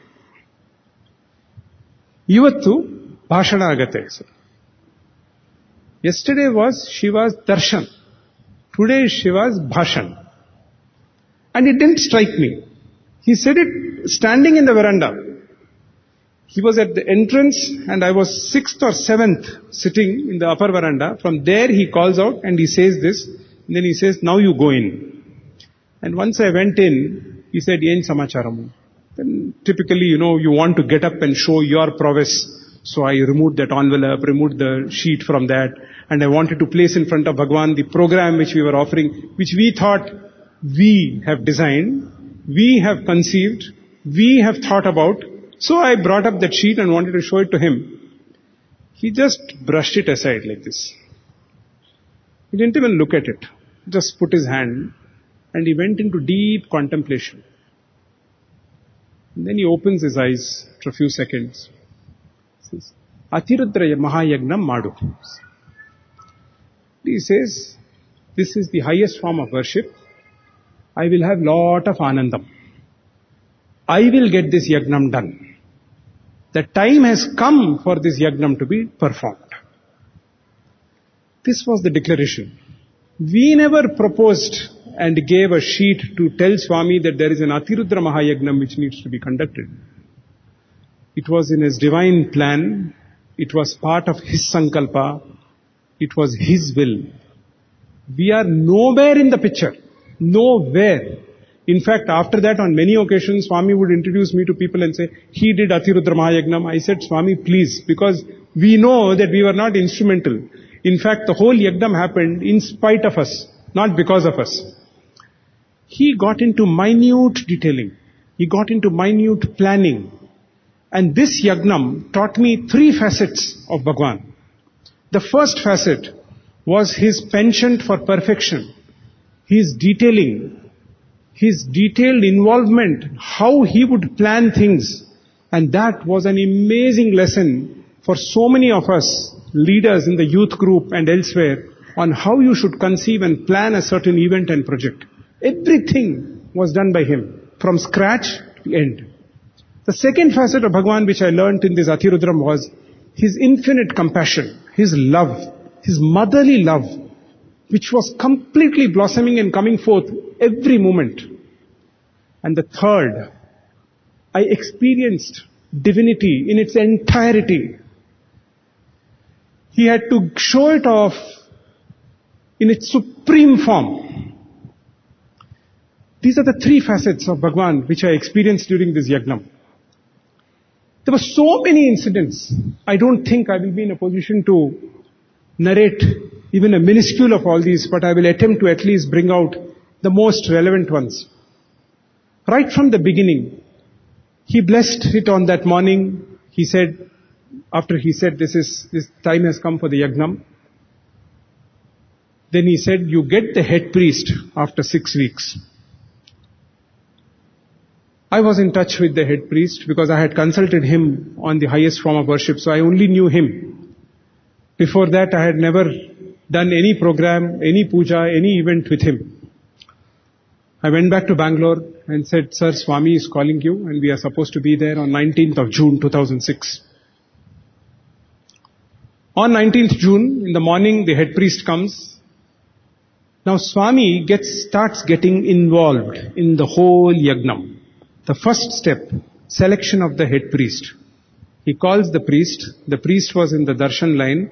Ivattu Bhashana Agate. Yesterday was Shiva's Darshan. Today is Shiva's Bhashan. And it didn't strike me. He said it standing in the veranda. He was at the entrance and I was 6th or 7th sitting in the upper veranda. From there he calls out and he says this. And then he says, now you go in. And once I went in, he said, Yen Samacharamu. Then typically, you want to get up and show your prowess. So I removed that envelope, removed the sheet from that. And I wanted to place in front of Bhagwan the program which we were offering, which we thought we have designed. We have conceived, we have thought about. So I brought up that sheet and wanted to show it to him. He just brushed it aside like this. He didn't even look at it. Just put his hand and he went into deep contemplation. And then he opens his eyes for a few seconds. He says, Atirudra Mahayagnam Madu. He says, this is the highest form of worship. I will have lot of anandam. I will get this yagnam done. The time has come for this yagnam to be performed. This was the declaration. We never proposed and gave a sheet to tell Swami that there is an Atirudra Mahayagnam which needs to be conducted. It was in his divine plan. It was part of his sankalpa. It was his will. We are nowhere in the picture. Nowhere. In fact, after that, on many occasions, Swami would introduce me to people and say, he did Atirudra Mahayagnam. I said, Swami, please, because we know that we were not instrumental. In fact, the whole yagnam happened in spite of us, not because of us. He got into minute detailing. He got into minute planning. And this yagnam taught me 3 facets of Bhagwan. The first facet was his penchant for perfection, his detailing, his detailed involvement, how he would plan things. And that was an amazing lesson for so many of us, leaders in the youth group and elsewhere, on how you should conceive and plan a certain event and project. Everything was done by him, from scratch to end. The second facet of Bhagwan which I learnt in this Atirudram was his infinite compassion, his love, his motherly love, which was completely blossoming and coming forth every moment. And the third, I experienced divinity in its entirety. He had to show it off in its supreme form. These are the 3 facets of Bhagwan which I experienced during this yagnam. There were so many incidents. I don't think I will be in a position to narrate even a minuscule of all these, but I will attempt to at least bring out the most relevant ones. Right from the beginning, he blessed it on that morning. He said, after he said, this time has come for the yagnam. Then he said, you get the head priest after 6 weeks. I was in touch with the head priest because I had consulted him on the highest form of worship, so I only knew him. Before that, I had never done any program, any puja, any event with him. I went back to Bangalore and said, Sir, Swami is calling you and we are supposed to be there on 19th of June 2006. On 19th June, in the morning, the head priest comes. Now Swami starts getting involved in the whole yagnam. The first step, selection of the head priest. He calls the priest. The priest was in the darshan line.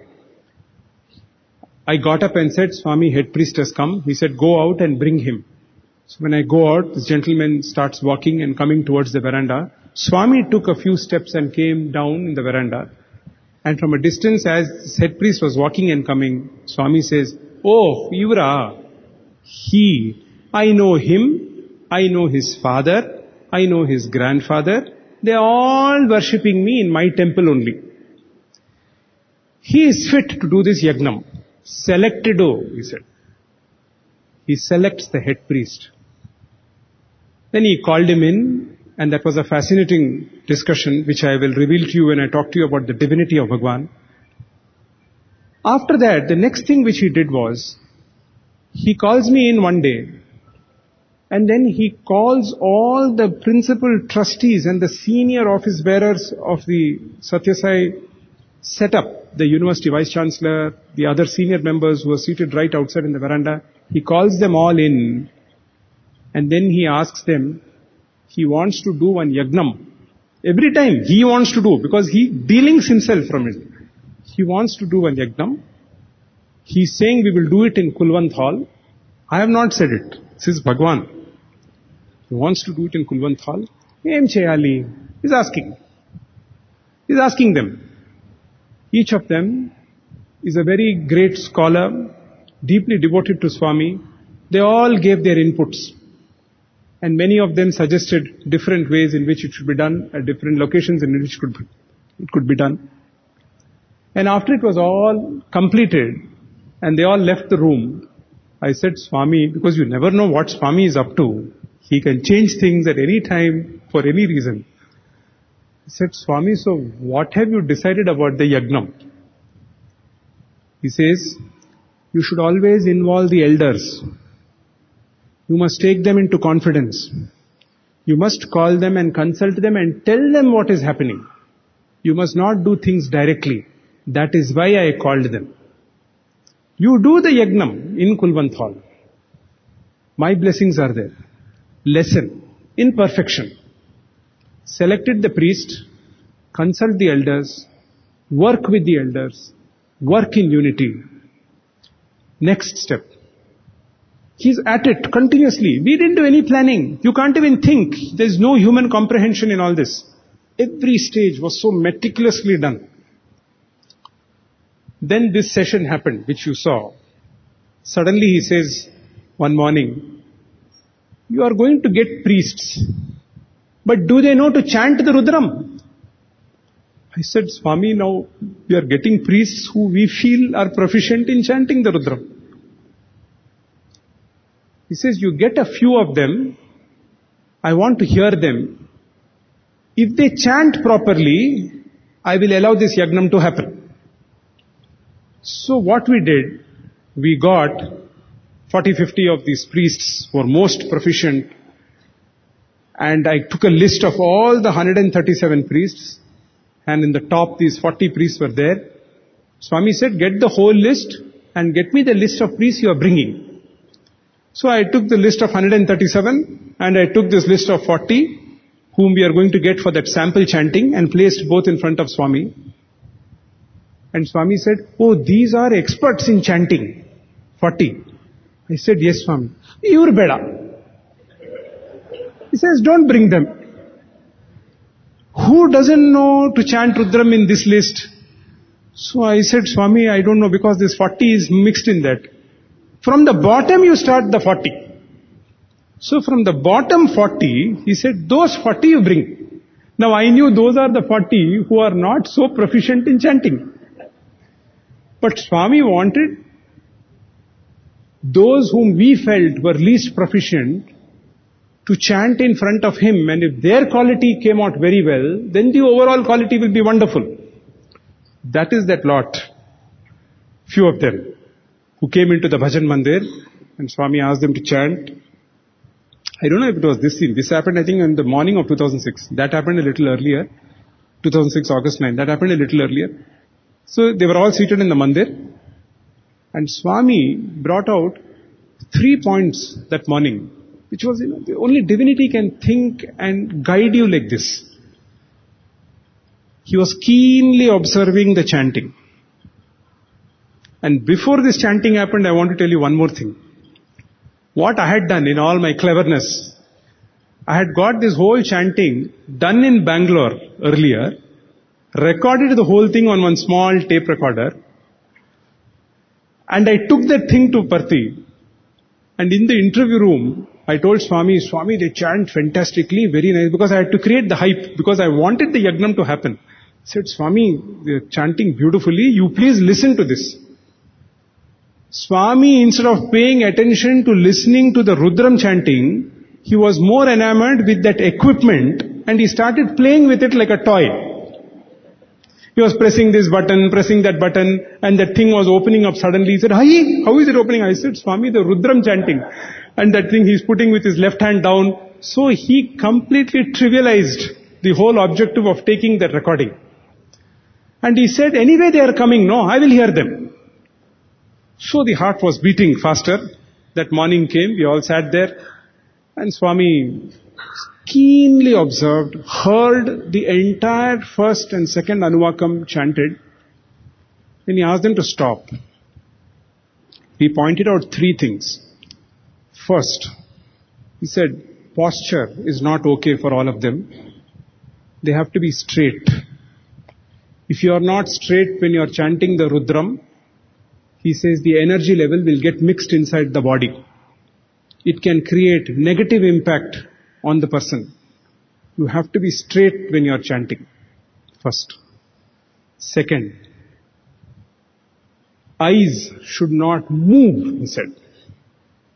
I got up and said, Swami, head priest has come. He said, go out and bring him. So when I go out, this gentleman starts walking and coming towards the veranda. Swami took a few steps and came down in the veranda. And from a distance, as this head priest was walking and coming, Swami says, oh, Ivra, I know him, I know his father, I know his grandfather. They are all worshipping me in my temple only. He is fit to do this yagnam. Selectedo, he said. He selects the head priest. Then he called him in, and that was a fascinating discussion which I will reveal to you when I talk to you about the divinity of Bhagwan. After that, the next thing which he did was, he calls me in one day, and then he calls all the principal trustees and the senior office bearers of the Satya Sai setup, the university vice chancellor, the other senior members who were seated right outside in the veranda. He calls them all in, and then he asks them, he wants to do one yagnam. Every time he wants to do, because he dealings himself from it. He wants to do one yagnam. He's saying we will do it in Kulwant Hall. I have not said it. This is Bhagwan. He wants to do it in Kulwant Hall. Em Cheyali. He's asking. He's asking them. Each of them is a very great scholar, deeply devoted to Swami. They all gave their inputs. And many of them suggested different ways in which it should be done, at different locations in which it could be done. And after it was all completed, and they all left the room, I said, Swami, because you never know what Swami is up to. He can change things at any time for any reason. He said, Swami, so what have you decided about the yagnam? He says, you should always involve the elders. You must take them into confidence. You must call them and consult them and tell them what is happening. You must not do things directly. That is why I called them. You do the yagnam in Kulwant Hall. My blessings are there. Lesson in perfection. Selected the priest, consult the elders, work with the elders, work in unity. Next step. He's at it continuously. We didn't do any planning. You can't even think. There's no human comprehension in all this. Every stage was so meticulously done. Then this session happened, which you saw. Suddenly he says, one morning, you are going to get priests. But do they know to chant the Rudram? I said, Swami, now we are getting priests who we feel are proficient in chanting the Rudram. He says, you get a few of them. I want to hear them. If they chant properly, I will allow this yagnam to happen. So what we did, we got 40-50 of these priests who were most proficient, and I took a list of all the 137 priests, and in the top these 40 priests were there. Swami said, get the whole list and get me the list of priests you are bringing. So I took the list of 137 and I took this list of 40 whom we are going to get for that sample chanting and placed both in front of Swami. And Swami said, oh, these are experts in chanting. 40. I said, yes, Swami. You're beda. He says, don't bring them. Who doesn't know to chant Rudram in this list? So I said, Swami, I don't know, because this 40 is mixed in that. From the bottom you start the 40. So from the bottom 40, he said, those 40 you bring. Now I knew those are the 40 who are not so proficient in chanting. But Swami wanted those whom we felt were least proficient to chant in front of him, and if their quality came out very well, then the overall quality will be wonderful. That is that lot. Few of them who came into the bhajan mandir and Swami asked them to chant. I don't know if it was this scene. This happened, I think, in the morning of 2006. That happened a little earlier. 2006, August 9. That happened a little earlier. So they were all seated in the mandir. And Swami brought out 3 points that morning, which was, only divinity can think and guide you like this. He was keenly observing the chanting. And before this chanting happened, I want to tell you one more thing. What I had done in all my cleverness, I had got this whole chanting done in Bangalore earlier, recorded the whole thing on one small tape recorder, and I took that thing to Parthi. And in the interview room, I told Swami, they chant fantastically, very nice, because I had to create the hype, because I wanted the yagnam to happen. I said, Swami, they're chanting beautifully, you please listen to this. Swami, instead of paying attention to listening to the Rudram chanting, he was more enamored with that equipment and he started playing with it like a toy. He was pressing this button, pressing that button, and that thing was opening up suddenly. He said, how is it opening? I said, Swami, the Rudram chanting. And that thing he's putting with his left hand down. So he completely trivialized the whole objective of taking that recording. And he said, anyway they are coming, no, I will hear them. So the heart was beating faster. That morning came, we all sat there, and Swami keenly observed, heard the entire first and second Anuvakam chanted. Then he asked them to stop. He pointed out 3 things. First, he said, posture is not okay for all of them. They have to be straight. If you are not straight when you are chanting the Rudram, he says the energy level will get mixed inside the body. It can create negative impact on the person. You have to be straight when you are chanting. First. Second, eyes should not move, he said.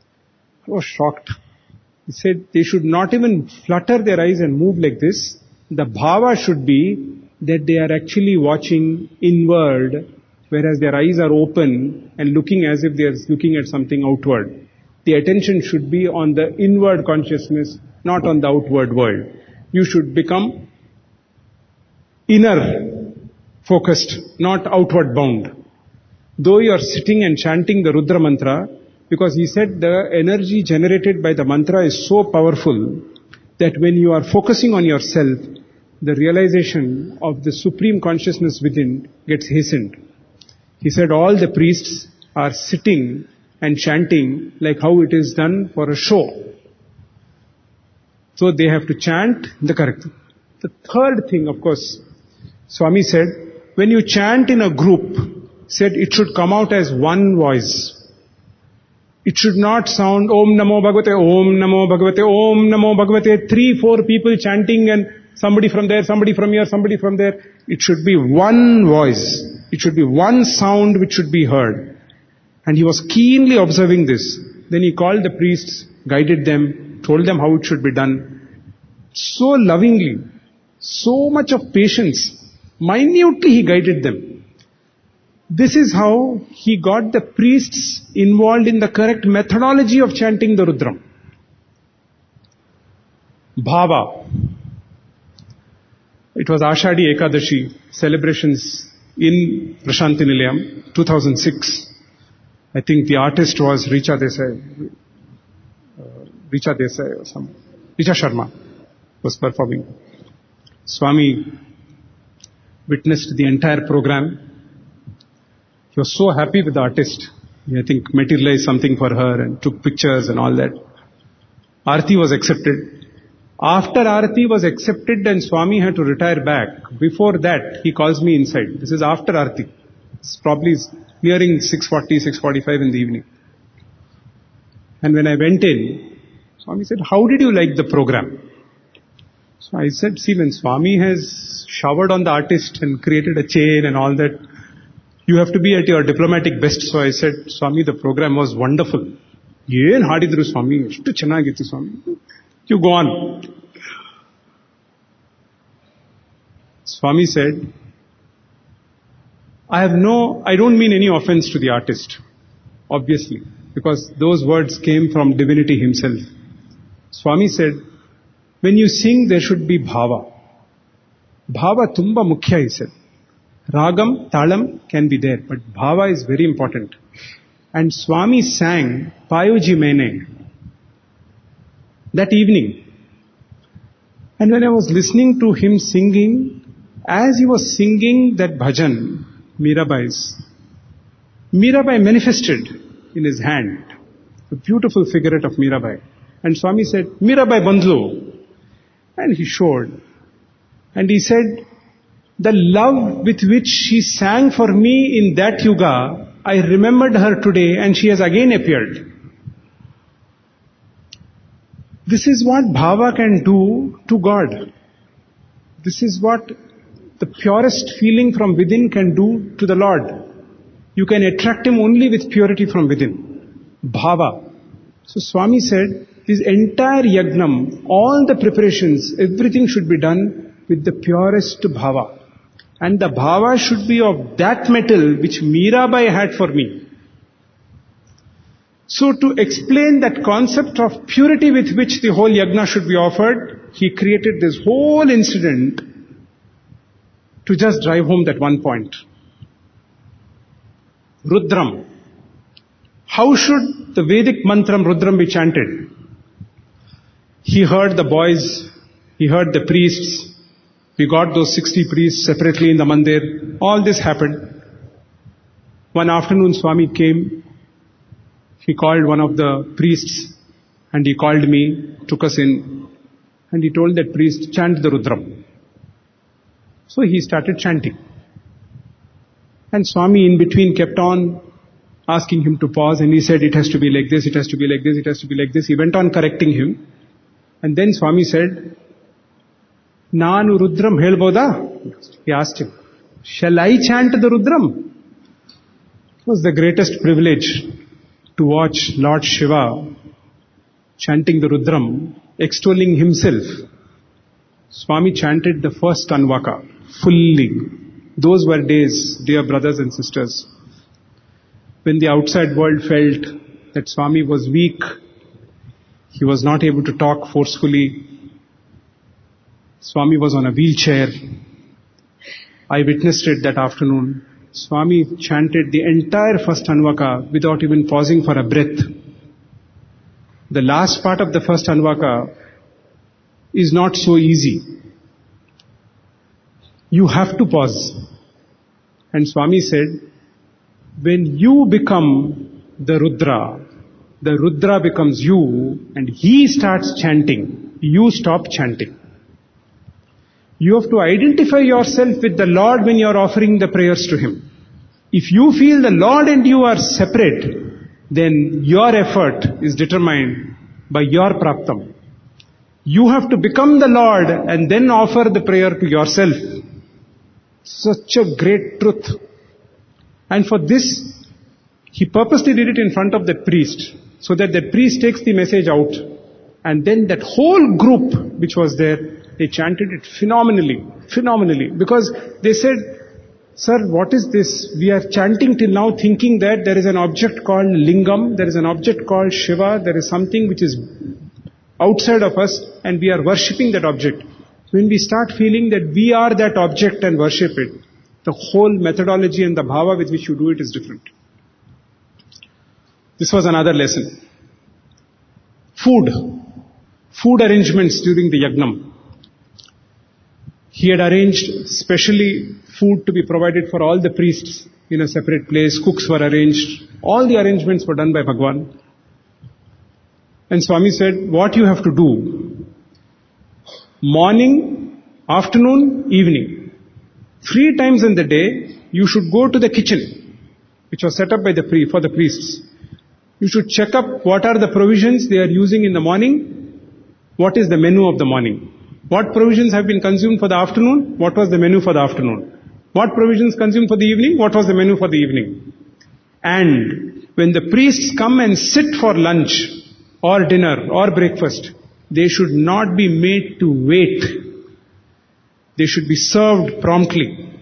I was shocked. He said they should not even flutter their eyes and move like this. The bhava should be that they are actually watching inward, whereas their eyes are open and looking as if they are looking at something outward. The attention should be on the inward consciousness, not on the outward world. You should become inner focused, not outward bound. Though you are sitting and chanting the Rudra mantra, because he said the energy generated by the mantra is so powerful that when you are focusing on yourself, the realization of the supreme consciousness within gets hastened. He said all the priests are sitting and chanting like how it is done for a show. So they have to chant the correct thing. The third thing, of course, Swami said, when you chant in a group, said it should come out as one voice. It should not sound Om Namo Bhagavate, Om Namo Bhagavate, Om Namo Bhagavate, 3-4 people chanting and somebody from there, somebody from here, somebody from there. It should be one voice. It should be one sound which should be heard. And he was keenly observing this. Then he called the priests, guided them, told them how it should be done. So lovingly, so much of patience. Minutely he guided them. This is how he got the priests involved in the correct methodology of chanting the Rudram. Bhava. It was Ashadi Ekadashi celebrations in Prashanti Nilayam, 2006. I think the artist was Richa Desai or some. Richa Sharma was performing. Swami witnessed the entire program. He was so happy with the artist. He, I think, materialized something for her and took pictures and all that. Arati was accepted. After Arati was accepted and Swami had to retire back, before that he calls me inside. This is after Arati. It's probably nearing 6:40, 6:45 in the evening. And when I went in, Swami said, how did you like the program? So I said, see, when Swami has showered on the artist and created a chain and all that, you have to be at your diplomatic best. So I said, Swami, the program was wonderful. Yen hadidru Swami, eshtu chennagittu Swami. You go on. Swami said, I don't mean any offense to the artist, obviously, because those words came from divinity himself. Swami said, when you sing, there should be bhava. Bhava tumba mukhya, he said. Ragam, talam can be there, but bhava is very important. And Swami sang Payoji Mene that evening. And when I was listening to him singing, as he was singing that bhajan, Mirabai's, Mirabai manifested in his hand, a beautiful figurette of Mirabai. And Swami said, Mirabai Bandlo. And he showed. And he said, the love with which she sang for me in that yuga, I remembered her today and she has again appeared. This is what bhava can do to God. This is what the purest feeling from within can do to the Lord. You can attract Him only with purity from within. Bhava. So Swami said, this entire yagnam, all the preparations, everything should be done with the purest bhava. And the bhava should be of that metal which Mirabai had for me. So to explain that concept of purity with which the whole yagna should be offered, he created this whole incident to just drive home that one point. Rudram. How should the Vedic mantram Rudram be chanted? He heard the boys, he heard the priests. We got those 60 priests separately in the mandir. All this happened. One afternoon Swami came. He called one of the priests and he called me, took us in, and he told that priest, chant the Rudram. So he started chanting. And Swami in between kept on asking him to pause, and he said, it has to be like this, it has to be like this, it has to be like this. He went on correcting him. And then Swami said, Nanu Rudram helboda? He asked him, shall I chant the Rudram? It was the greatest privilege to watch Lord Shiva chanting the Rudram, extolling himself. Swami chanted the first Anvaka fully. Those were days, dear brothers and sisters, when the outside world felt that Swami was weak. He was not able to talk forcefully. Swami was on a wheelchair. I witnessed it that afternoon. Swami chanted the entire first Anvaka without even pausing for a breath. The last part of the first Anvaka is not so easy. You have to pause. And Swami said, when you become the Rudra becomes you, and he starts chanting, you stop chanting. You have to identify yourself with the Lord when you are offering the prayers to Him. If you feel the Lord and you are separate, then your effort is determined by your praptam. You have to become the Lord and then offer the prayer to yourself. Such a great truth. And for this, he purposely did it in front of that priest, so that the priest takes the message out. And then that whole group which was there, they chanted it phenomenally. Because they said, sir, what is this? We are chanting till now thinking that there is an object called Lingam, there is an object called Shiva, there is something which is outside of us, and we are worshipping that object. When we start feeling that we are that object and worship it, the whole methodology and the bhava with which you do it is different. This was another lesson. Food arrangements during the Yagnam. He had arranged specially food to be provided for all the priests in a separate place. Cooks were arranged. All the arrangements were done by Bhagwan. And Swami said, what you have to do, morning, afternoon, evening, 3 times in the day, you should go to the kitchen, which was set up by for the priests. You should check up what are the provisions they are using in the morning, what is the menu of the morning. What provisions have been consumed for the afternoon? What was the menu for the afternoon? What provisions consumed for the evening? What was the menu for the evening? And when the priests come and sit for lunch or dinner or breakfast, they should not be made to wait. They should be served promptly.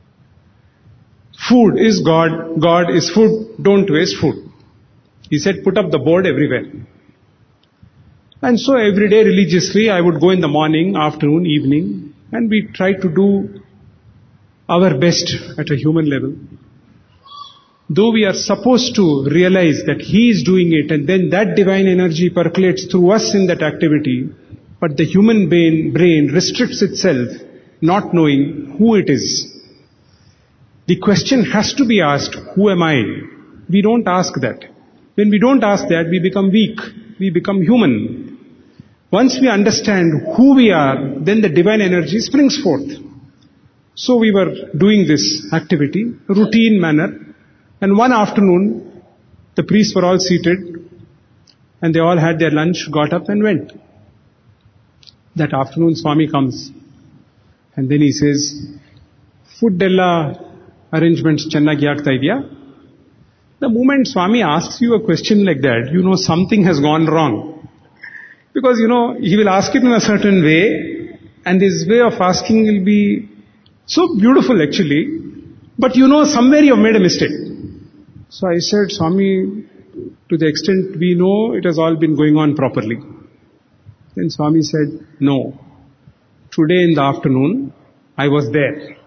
Food is God, God is food, don't waste food. He said, put up the board everywhere. And so every day religiously I would go in the morning, afternoon, evening, and we try to do our best at a human level. Though we are supposed to realize that He is doing it and then that divine energy percolates through us in that activity, but the human brain restricts itself, not knowing who it is. The question has to be asked, who am I? We don't ask that. When we don't ask that, we become weak, we become human. Once we understand who we are, then the divine energy springs forth. So we were doing this activity, routine manner, and one afternoon, the priests were all seated, and they all had their lunch, got up and went. That afternoon, Swami comes, and then he says, food ella arrangements chennagi aagta idya? The moment Swami asks you a question like that, you know something has gone wrong. Because, he will ask it in a certain way, and his way of asking will be so beautiful actually, but somewhere you have made a mistake. So I said, Swami, to the extent we know, it has all been going on properly. Then Swami said, no. Today in the afternoon, I was there.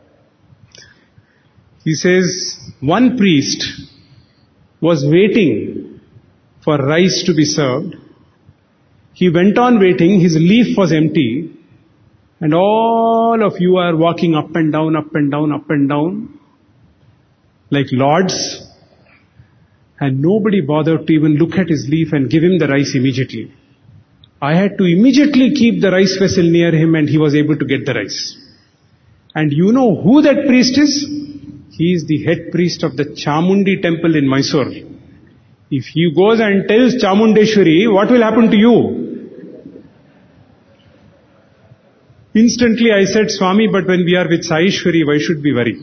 He says, one priest was waiting for rice to be served. He went on waiting, his leaf was empty, and all of you are walking up and down, like lords, and nobody bothered to even look at his leaf and give him the rice immediately. I had to immediately keep the rice vessel near him, and he was able to get the rice. And you know who that priest is? He is the head priest of the Chamundi temple in Mysore. If he goes and tells Chamundeshwari, what will happen to you? Instantly I said, Swami, but when we are with Saishwari, why should we worry?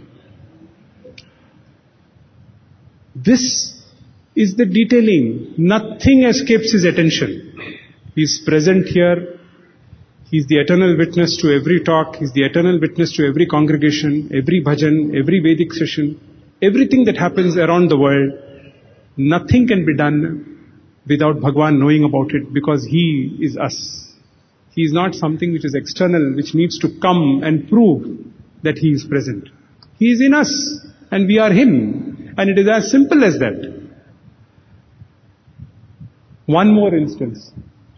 This is the detailing. Nothing escapes his attention. He is present here. He's the eternal witness to every talk. He's the eternal witness to every congregation, every bhajan, every Vedic session, everything that happens around the world. Nothing can be done without Bhagwan knowing about it, because He is us. He is not something which is external, which needs to come and prove that He is present. He is in us and we are Him. And it is as simple as that. One more instance.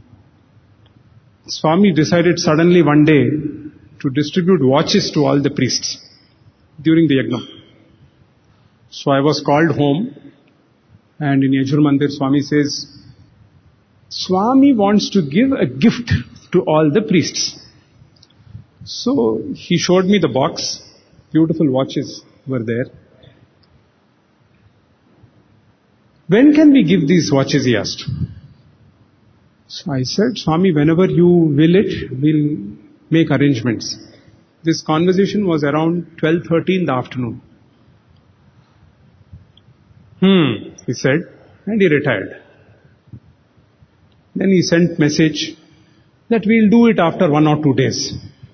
Swami decided suddenly one day to distribute watches to all the priests during the yajna. So I was called home, and in Yajur Mandir, Swami says, Swami wants to give a gift to all the priests. So he showed me the box. Beautiful watches were there. When can we give these watches, he asked. So I said, Swami, whenever you will it, we'll make arrangements. This conversation was around 12:30 in the afternoon. He said, and he retired. Then he sent message that we'll do it after 1 or 2 days.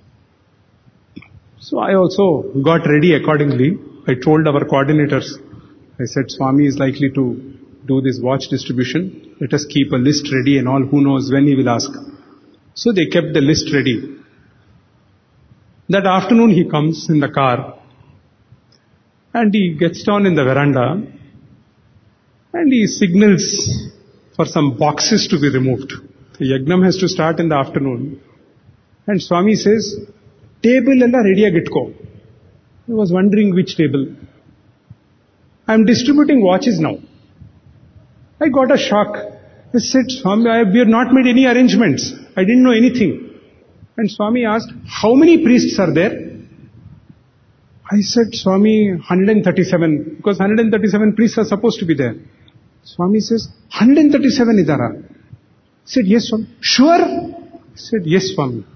So I also got ready accordingly. I told our coordinators, I said, Swami is likely to do this watch distribution. Let us keep a list ready and all, who knows when he will ask. So they kept the list ready. That afternoon he comes in the car and he gets down in the veranda and he signals for some boxes to be removed. The yagnam has to start in the afternoon. And Swami says, table ella ready agitko. I was wondering which table. I am distributing watches now. I got a shock. I said, Swami, we have not made any arrangements. I didn't know anything. And Swami asked, how many priests are there? I said, Swami, 137. Because 137 priests are supposed to be there. Swami says, 137 idara. I said, yes, Swami. Sure? I said, yes, Swami.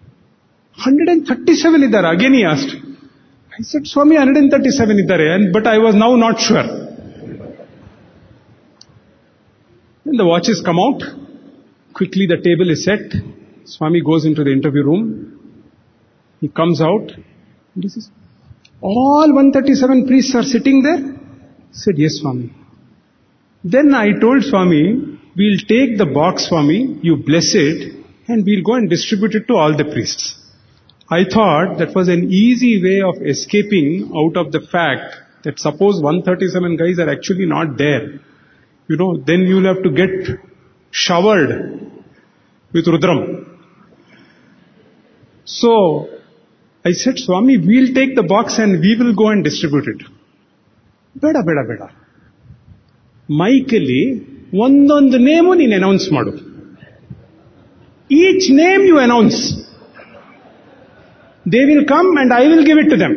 137 idara. Again he asked. I said, Swami, 137 idare. But I was now not sure. Then the watches come out. Quickly the table is set. Swami goes into the interview room. He comes out. And he says, all 137 priests are sitting there? I said, yes, Swami. Then I told Swami, we'll take the box, Swami, you bless it, and we'll go and distribute it to all the priests. I thought that was an easy way of escaping out of the fact that suppose 137 guys are actually not there. Then you'll have to get showered with Rudram. So, I said, Swami, we'll take the box and we will go and distribute it. Beda. Mike-ali, ಒಂದೊಂದು name ನೀನು announce ಮಾಡು. Each name you announce. They will come and I will give it to them.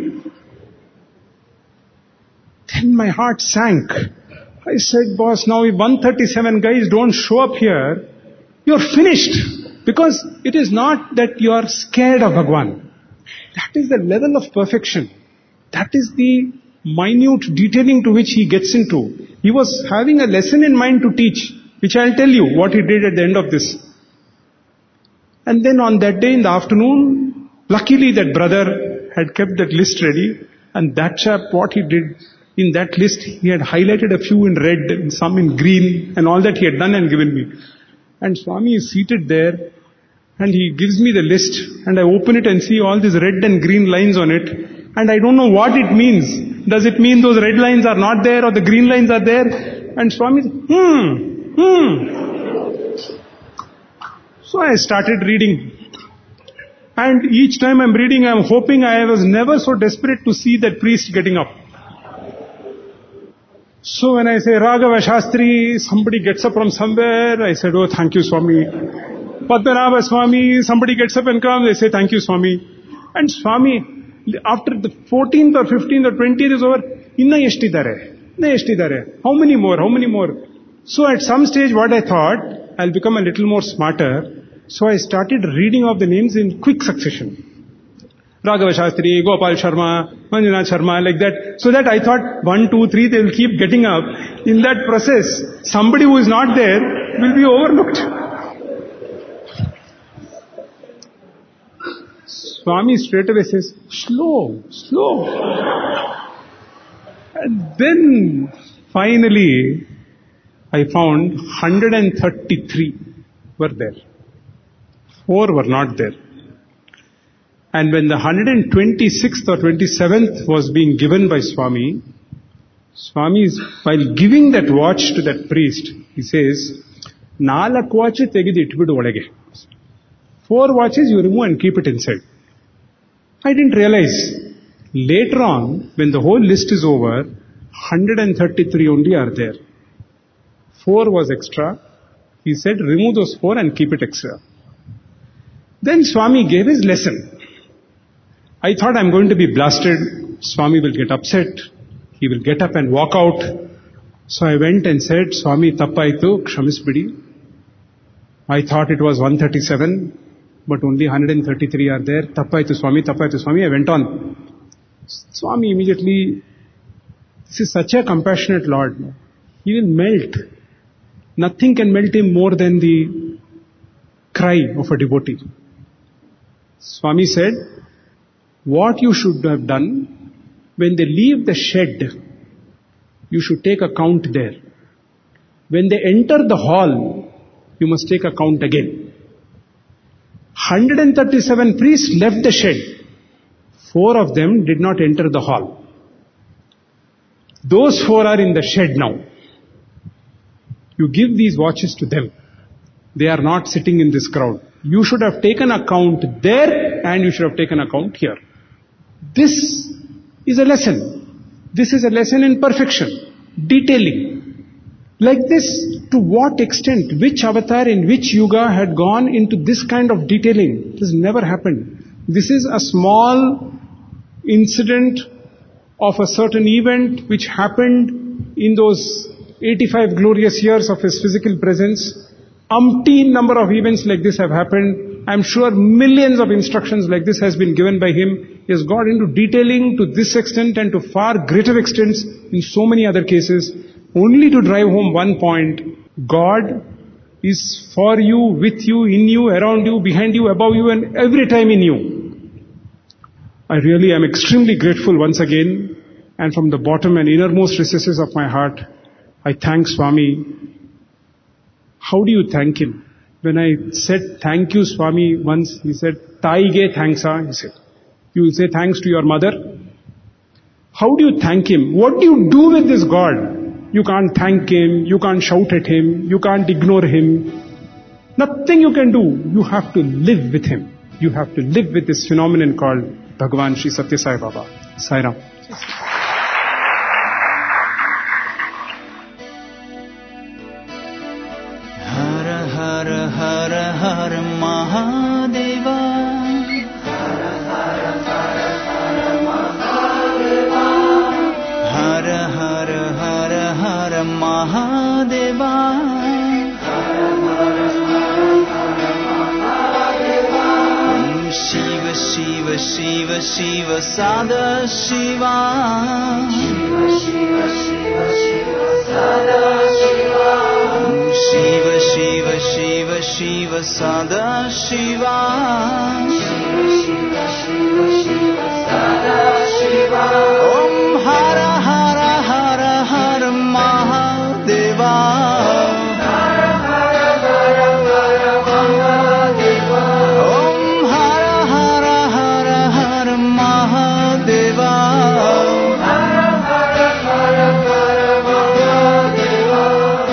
Then my heart sank. I said, boss, now if 137 guys don't show up here, you're finished. Because it is not that you are scared of Bhagwan. That is the level of perfection. That is the minute detailing to which he gets into. He was having a lesson in mind to teach, which I'll tell you what he did at the end of this. And then on that day in the afternoon, luckily that brother had kept that list ready, and that chap, what he did, in that list, he had highlighted a few in red and some in green and all that he had done and given me. And Swami is seated there and he gives me the list and I open it and see all these red and green lines on it and I don't know what it means. Does it mean those red lines are not there or the green lines are there? And Swami says, So I started reading. And each time I'm reading, I'm hoping I was never so desperate to see that priest getting up. So when I say Raghava Shastri, somebody gets up from somewhere, I said, oh, thank you, Swami. Padmanabha Swami, somebody gets up and comes, I say, thank you, Swami. And Swami, after the 14th or 15th or 20th is over, Inna eshtidare. How many more? So at some stage what I thought, I'll become a little more smarter. So I started reading off the names in quick succession. Raghava Shastri, Gopal Sharma, Manjunath Sharma, like that. So that I thought 1, 2, 3, they will keep getting up. In that process, somebody who is not there will be overlooked. Swami straight away says, slow, slow. And then finally I found 133 were there. 4 were not there. And when the 126th or 27th was being given by Swami, while giving that watch to that priest, he says, 4 watch tegidi itbidu olage. 4 watches you remove and keep it inside. I didn't realize. Later on, when the whole list is over, 133 only are there. 4 was extra. He said, remove those 4 and keep it extra. Then Swami gave his lesson. I thought I'm going to be blasted. Swami will get upset. He will get up and walk out. So I went and said, Swami, tappaitu, ksamisbidi. I thought it was 137, but only 133 are there. Tappaitu Swami, tappaitu Swami. I went on. Swami immediately, this is such a compassionate Lord. He will melt. Nothing can melt him more than the cry of a devotee. Swami said, what you should have done, when they leave the shed, you should take a count there. When they enter the hall, you must take a count again. 137 priests left the shed. 4 of them did not enter the hall. Those 4 are in the shed now. You give these watches to them. They are not sitting in this crowd. You should have taken account there and you should have taken account here. This is a lesson. This is a lesson in perfection, detailing. Like this, to what extent, which avatar in which yuga had gone into this kind of detailing? This never happened. This is a small incident of a certain event which happened in those 85 glorious years of his physical presence. Umpteen number of events like this have happened. I'm sure millions of instructions like this has been given by him. He has got into detailing to this extent and to far greater extents in so many other cases, only to drive home one point. God is for you, with you, in you, around you, behind you, above you, and every time in you. I really am extremely grateful once again, and from the bottom and innermost recesses of my heart, I thank Swami. How do you thank him? When I said thank you Swami once, he said, Taige thanksa, he said. You will say thanks to your mother. How do you thank him? What do you do with this God? You can't thank him, you can't shout at him, you can't ignore him. Nothing you can do. You have to live with him. You have to live with this phenomenon called Bhagavan Sri Satya Sai Baba. Sai Ram. Hara Hara Hara Hara Mahadeva. Hara Hara Hara Hara Mahadeva. Hara Hara Hara Hara Mahadeva. Hara Hara Hara Hara Mahadeva. Shiva Shiva Shiva Shiva Sada Shiva. Shiva Shiva Shiva Shiva Sada Shiva. Shiva Shiva Shiva Shiva Sada Shiva. Shiva Shiva Shiva Shiva Sada Shiva. Om Hara Hara Hara Hara Mahadeva. Hara Hara Hara Hara Mahadeva. Om Hara Hara Hara Hara Mahadeva. Hara Hara Hara Hara Mahadeva.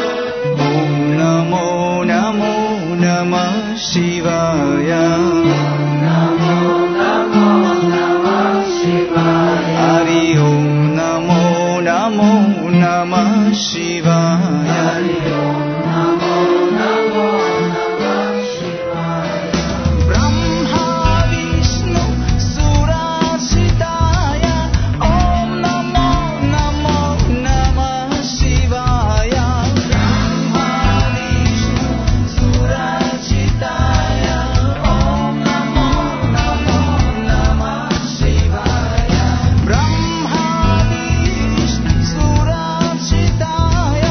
Namo Namo Namah Shivaya. Namo Namo Namah Shivaya. Hari Om Namo Namo Namah Shivaya. Hari Om Namo Namo Namah Shivaya. Brahma Vishnu Surachitaya. Om Namo Namo Namah Shivaya. Brahma Vishnu Surachitaya. Om Namo Namo Namah Shivaya. Brahma Vishnu Surachitaya.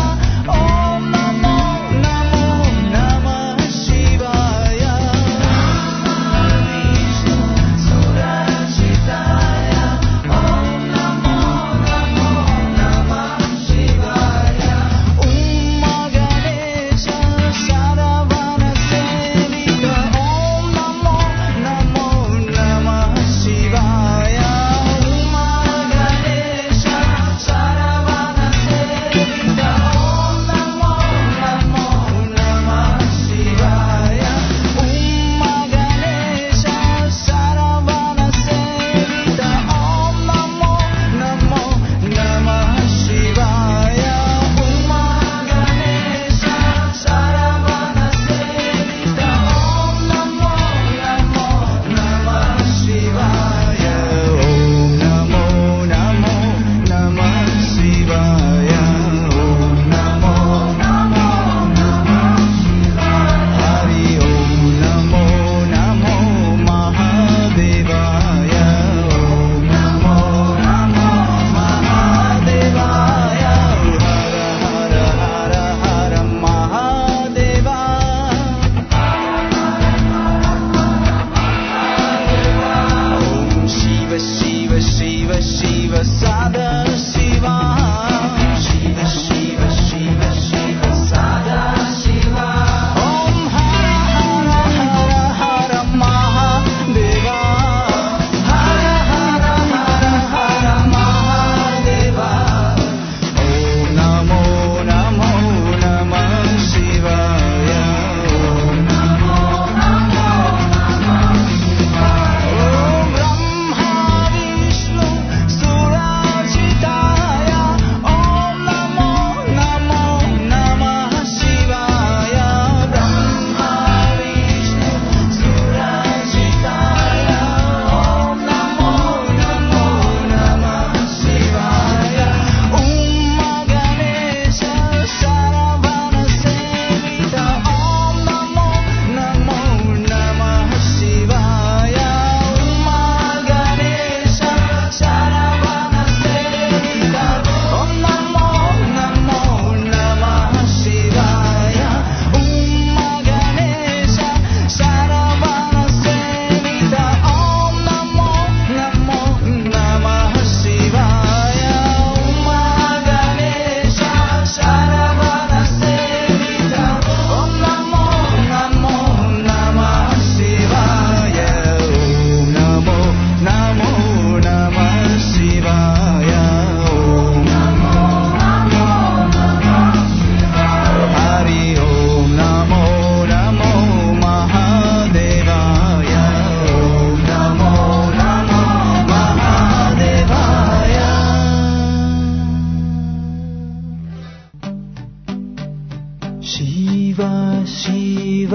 Shiv Shiv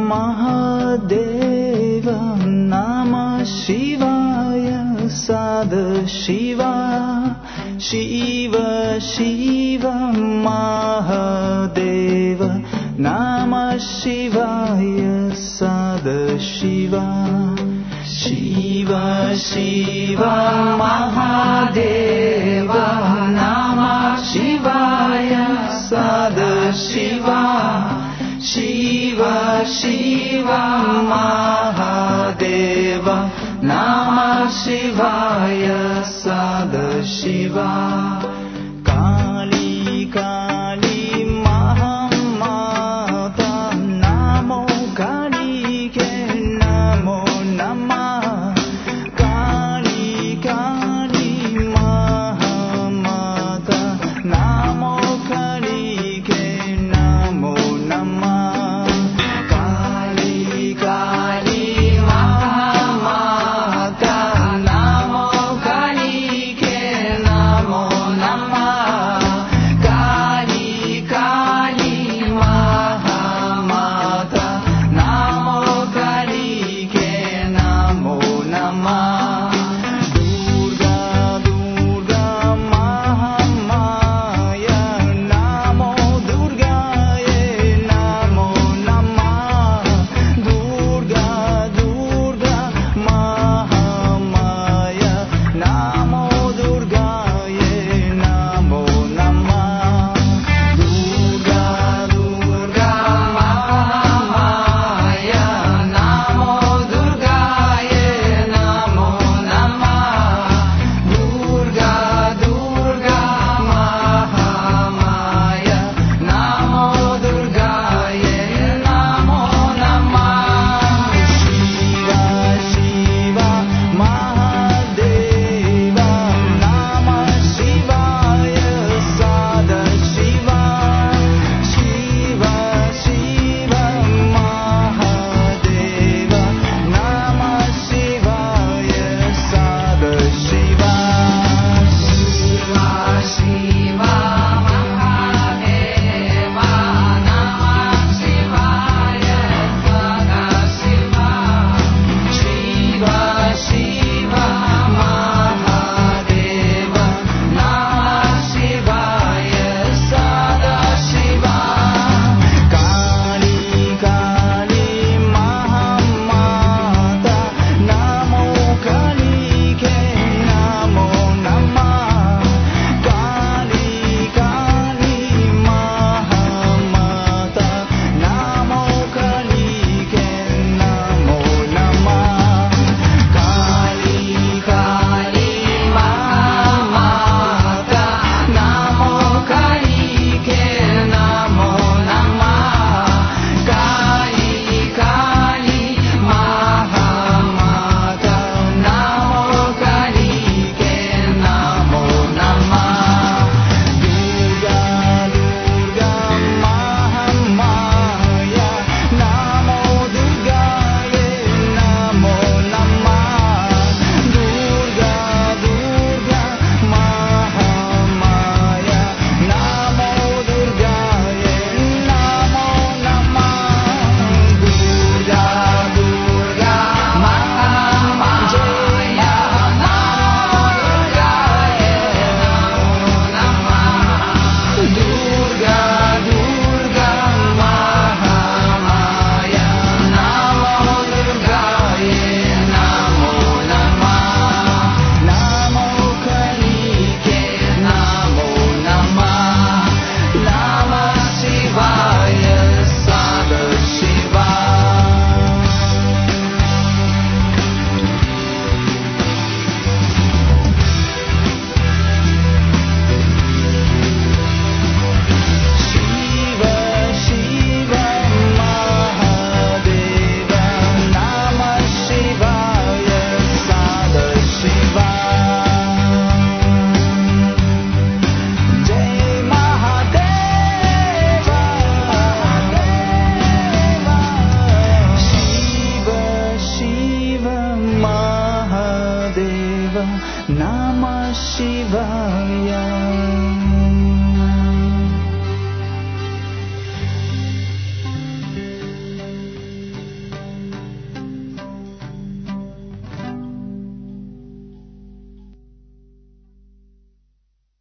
Mahadev नमः शिवाय सदाशिवा शिव शिव महादेव नमः शिवाय सदाशिवा शिव शिव महादेव नमः शिवाय सदाशिवा शिव शिव महादेव नमः शिवाय सदाशिवा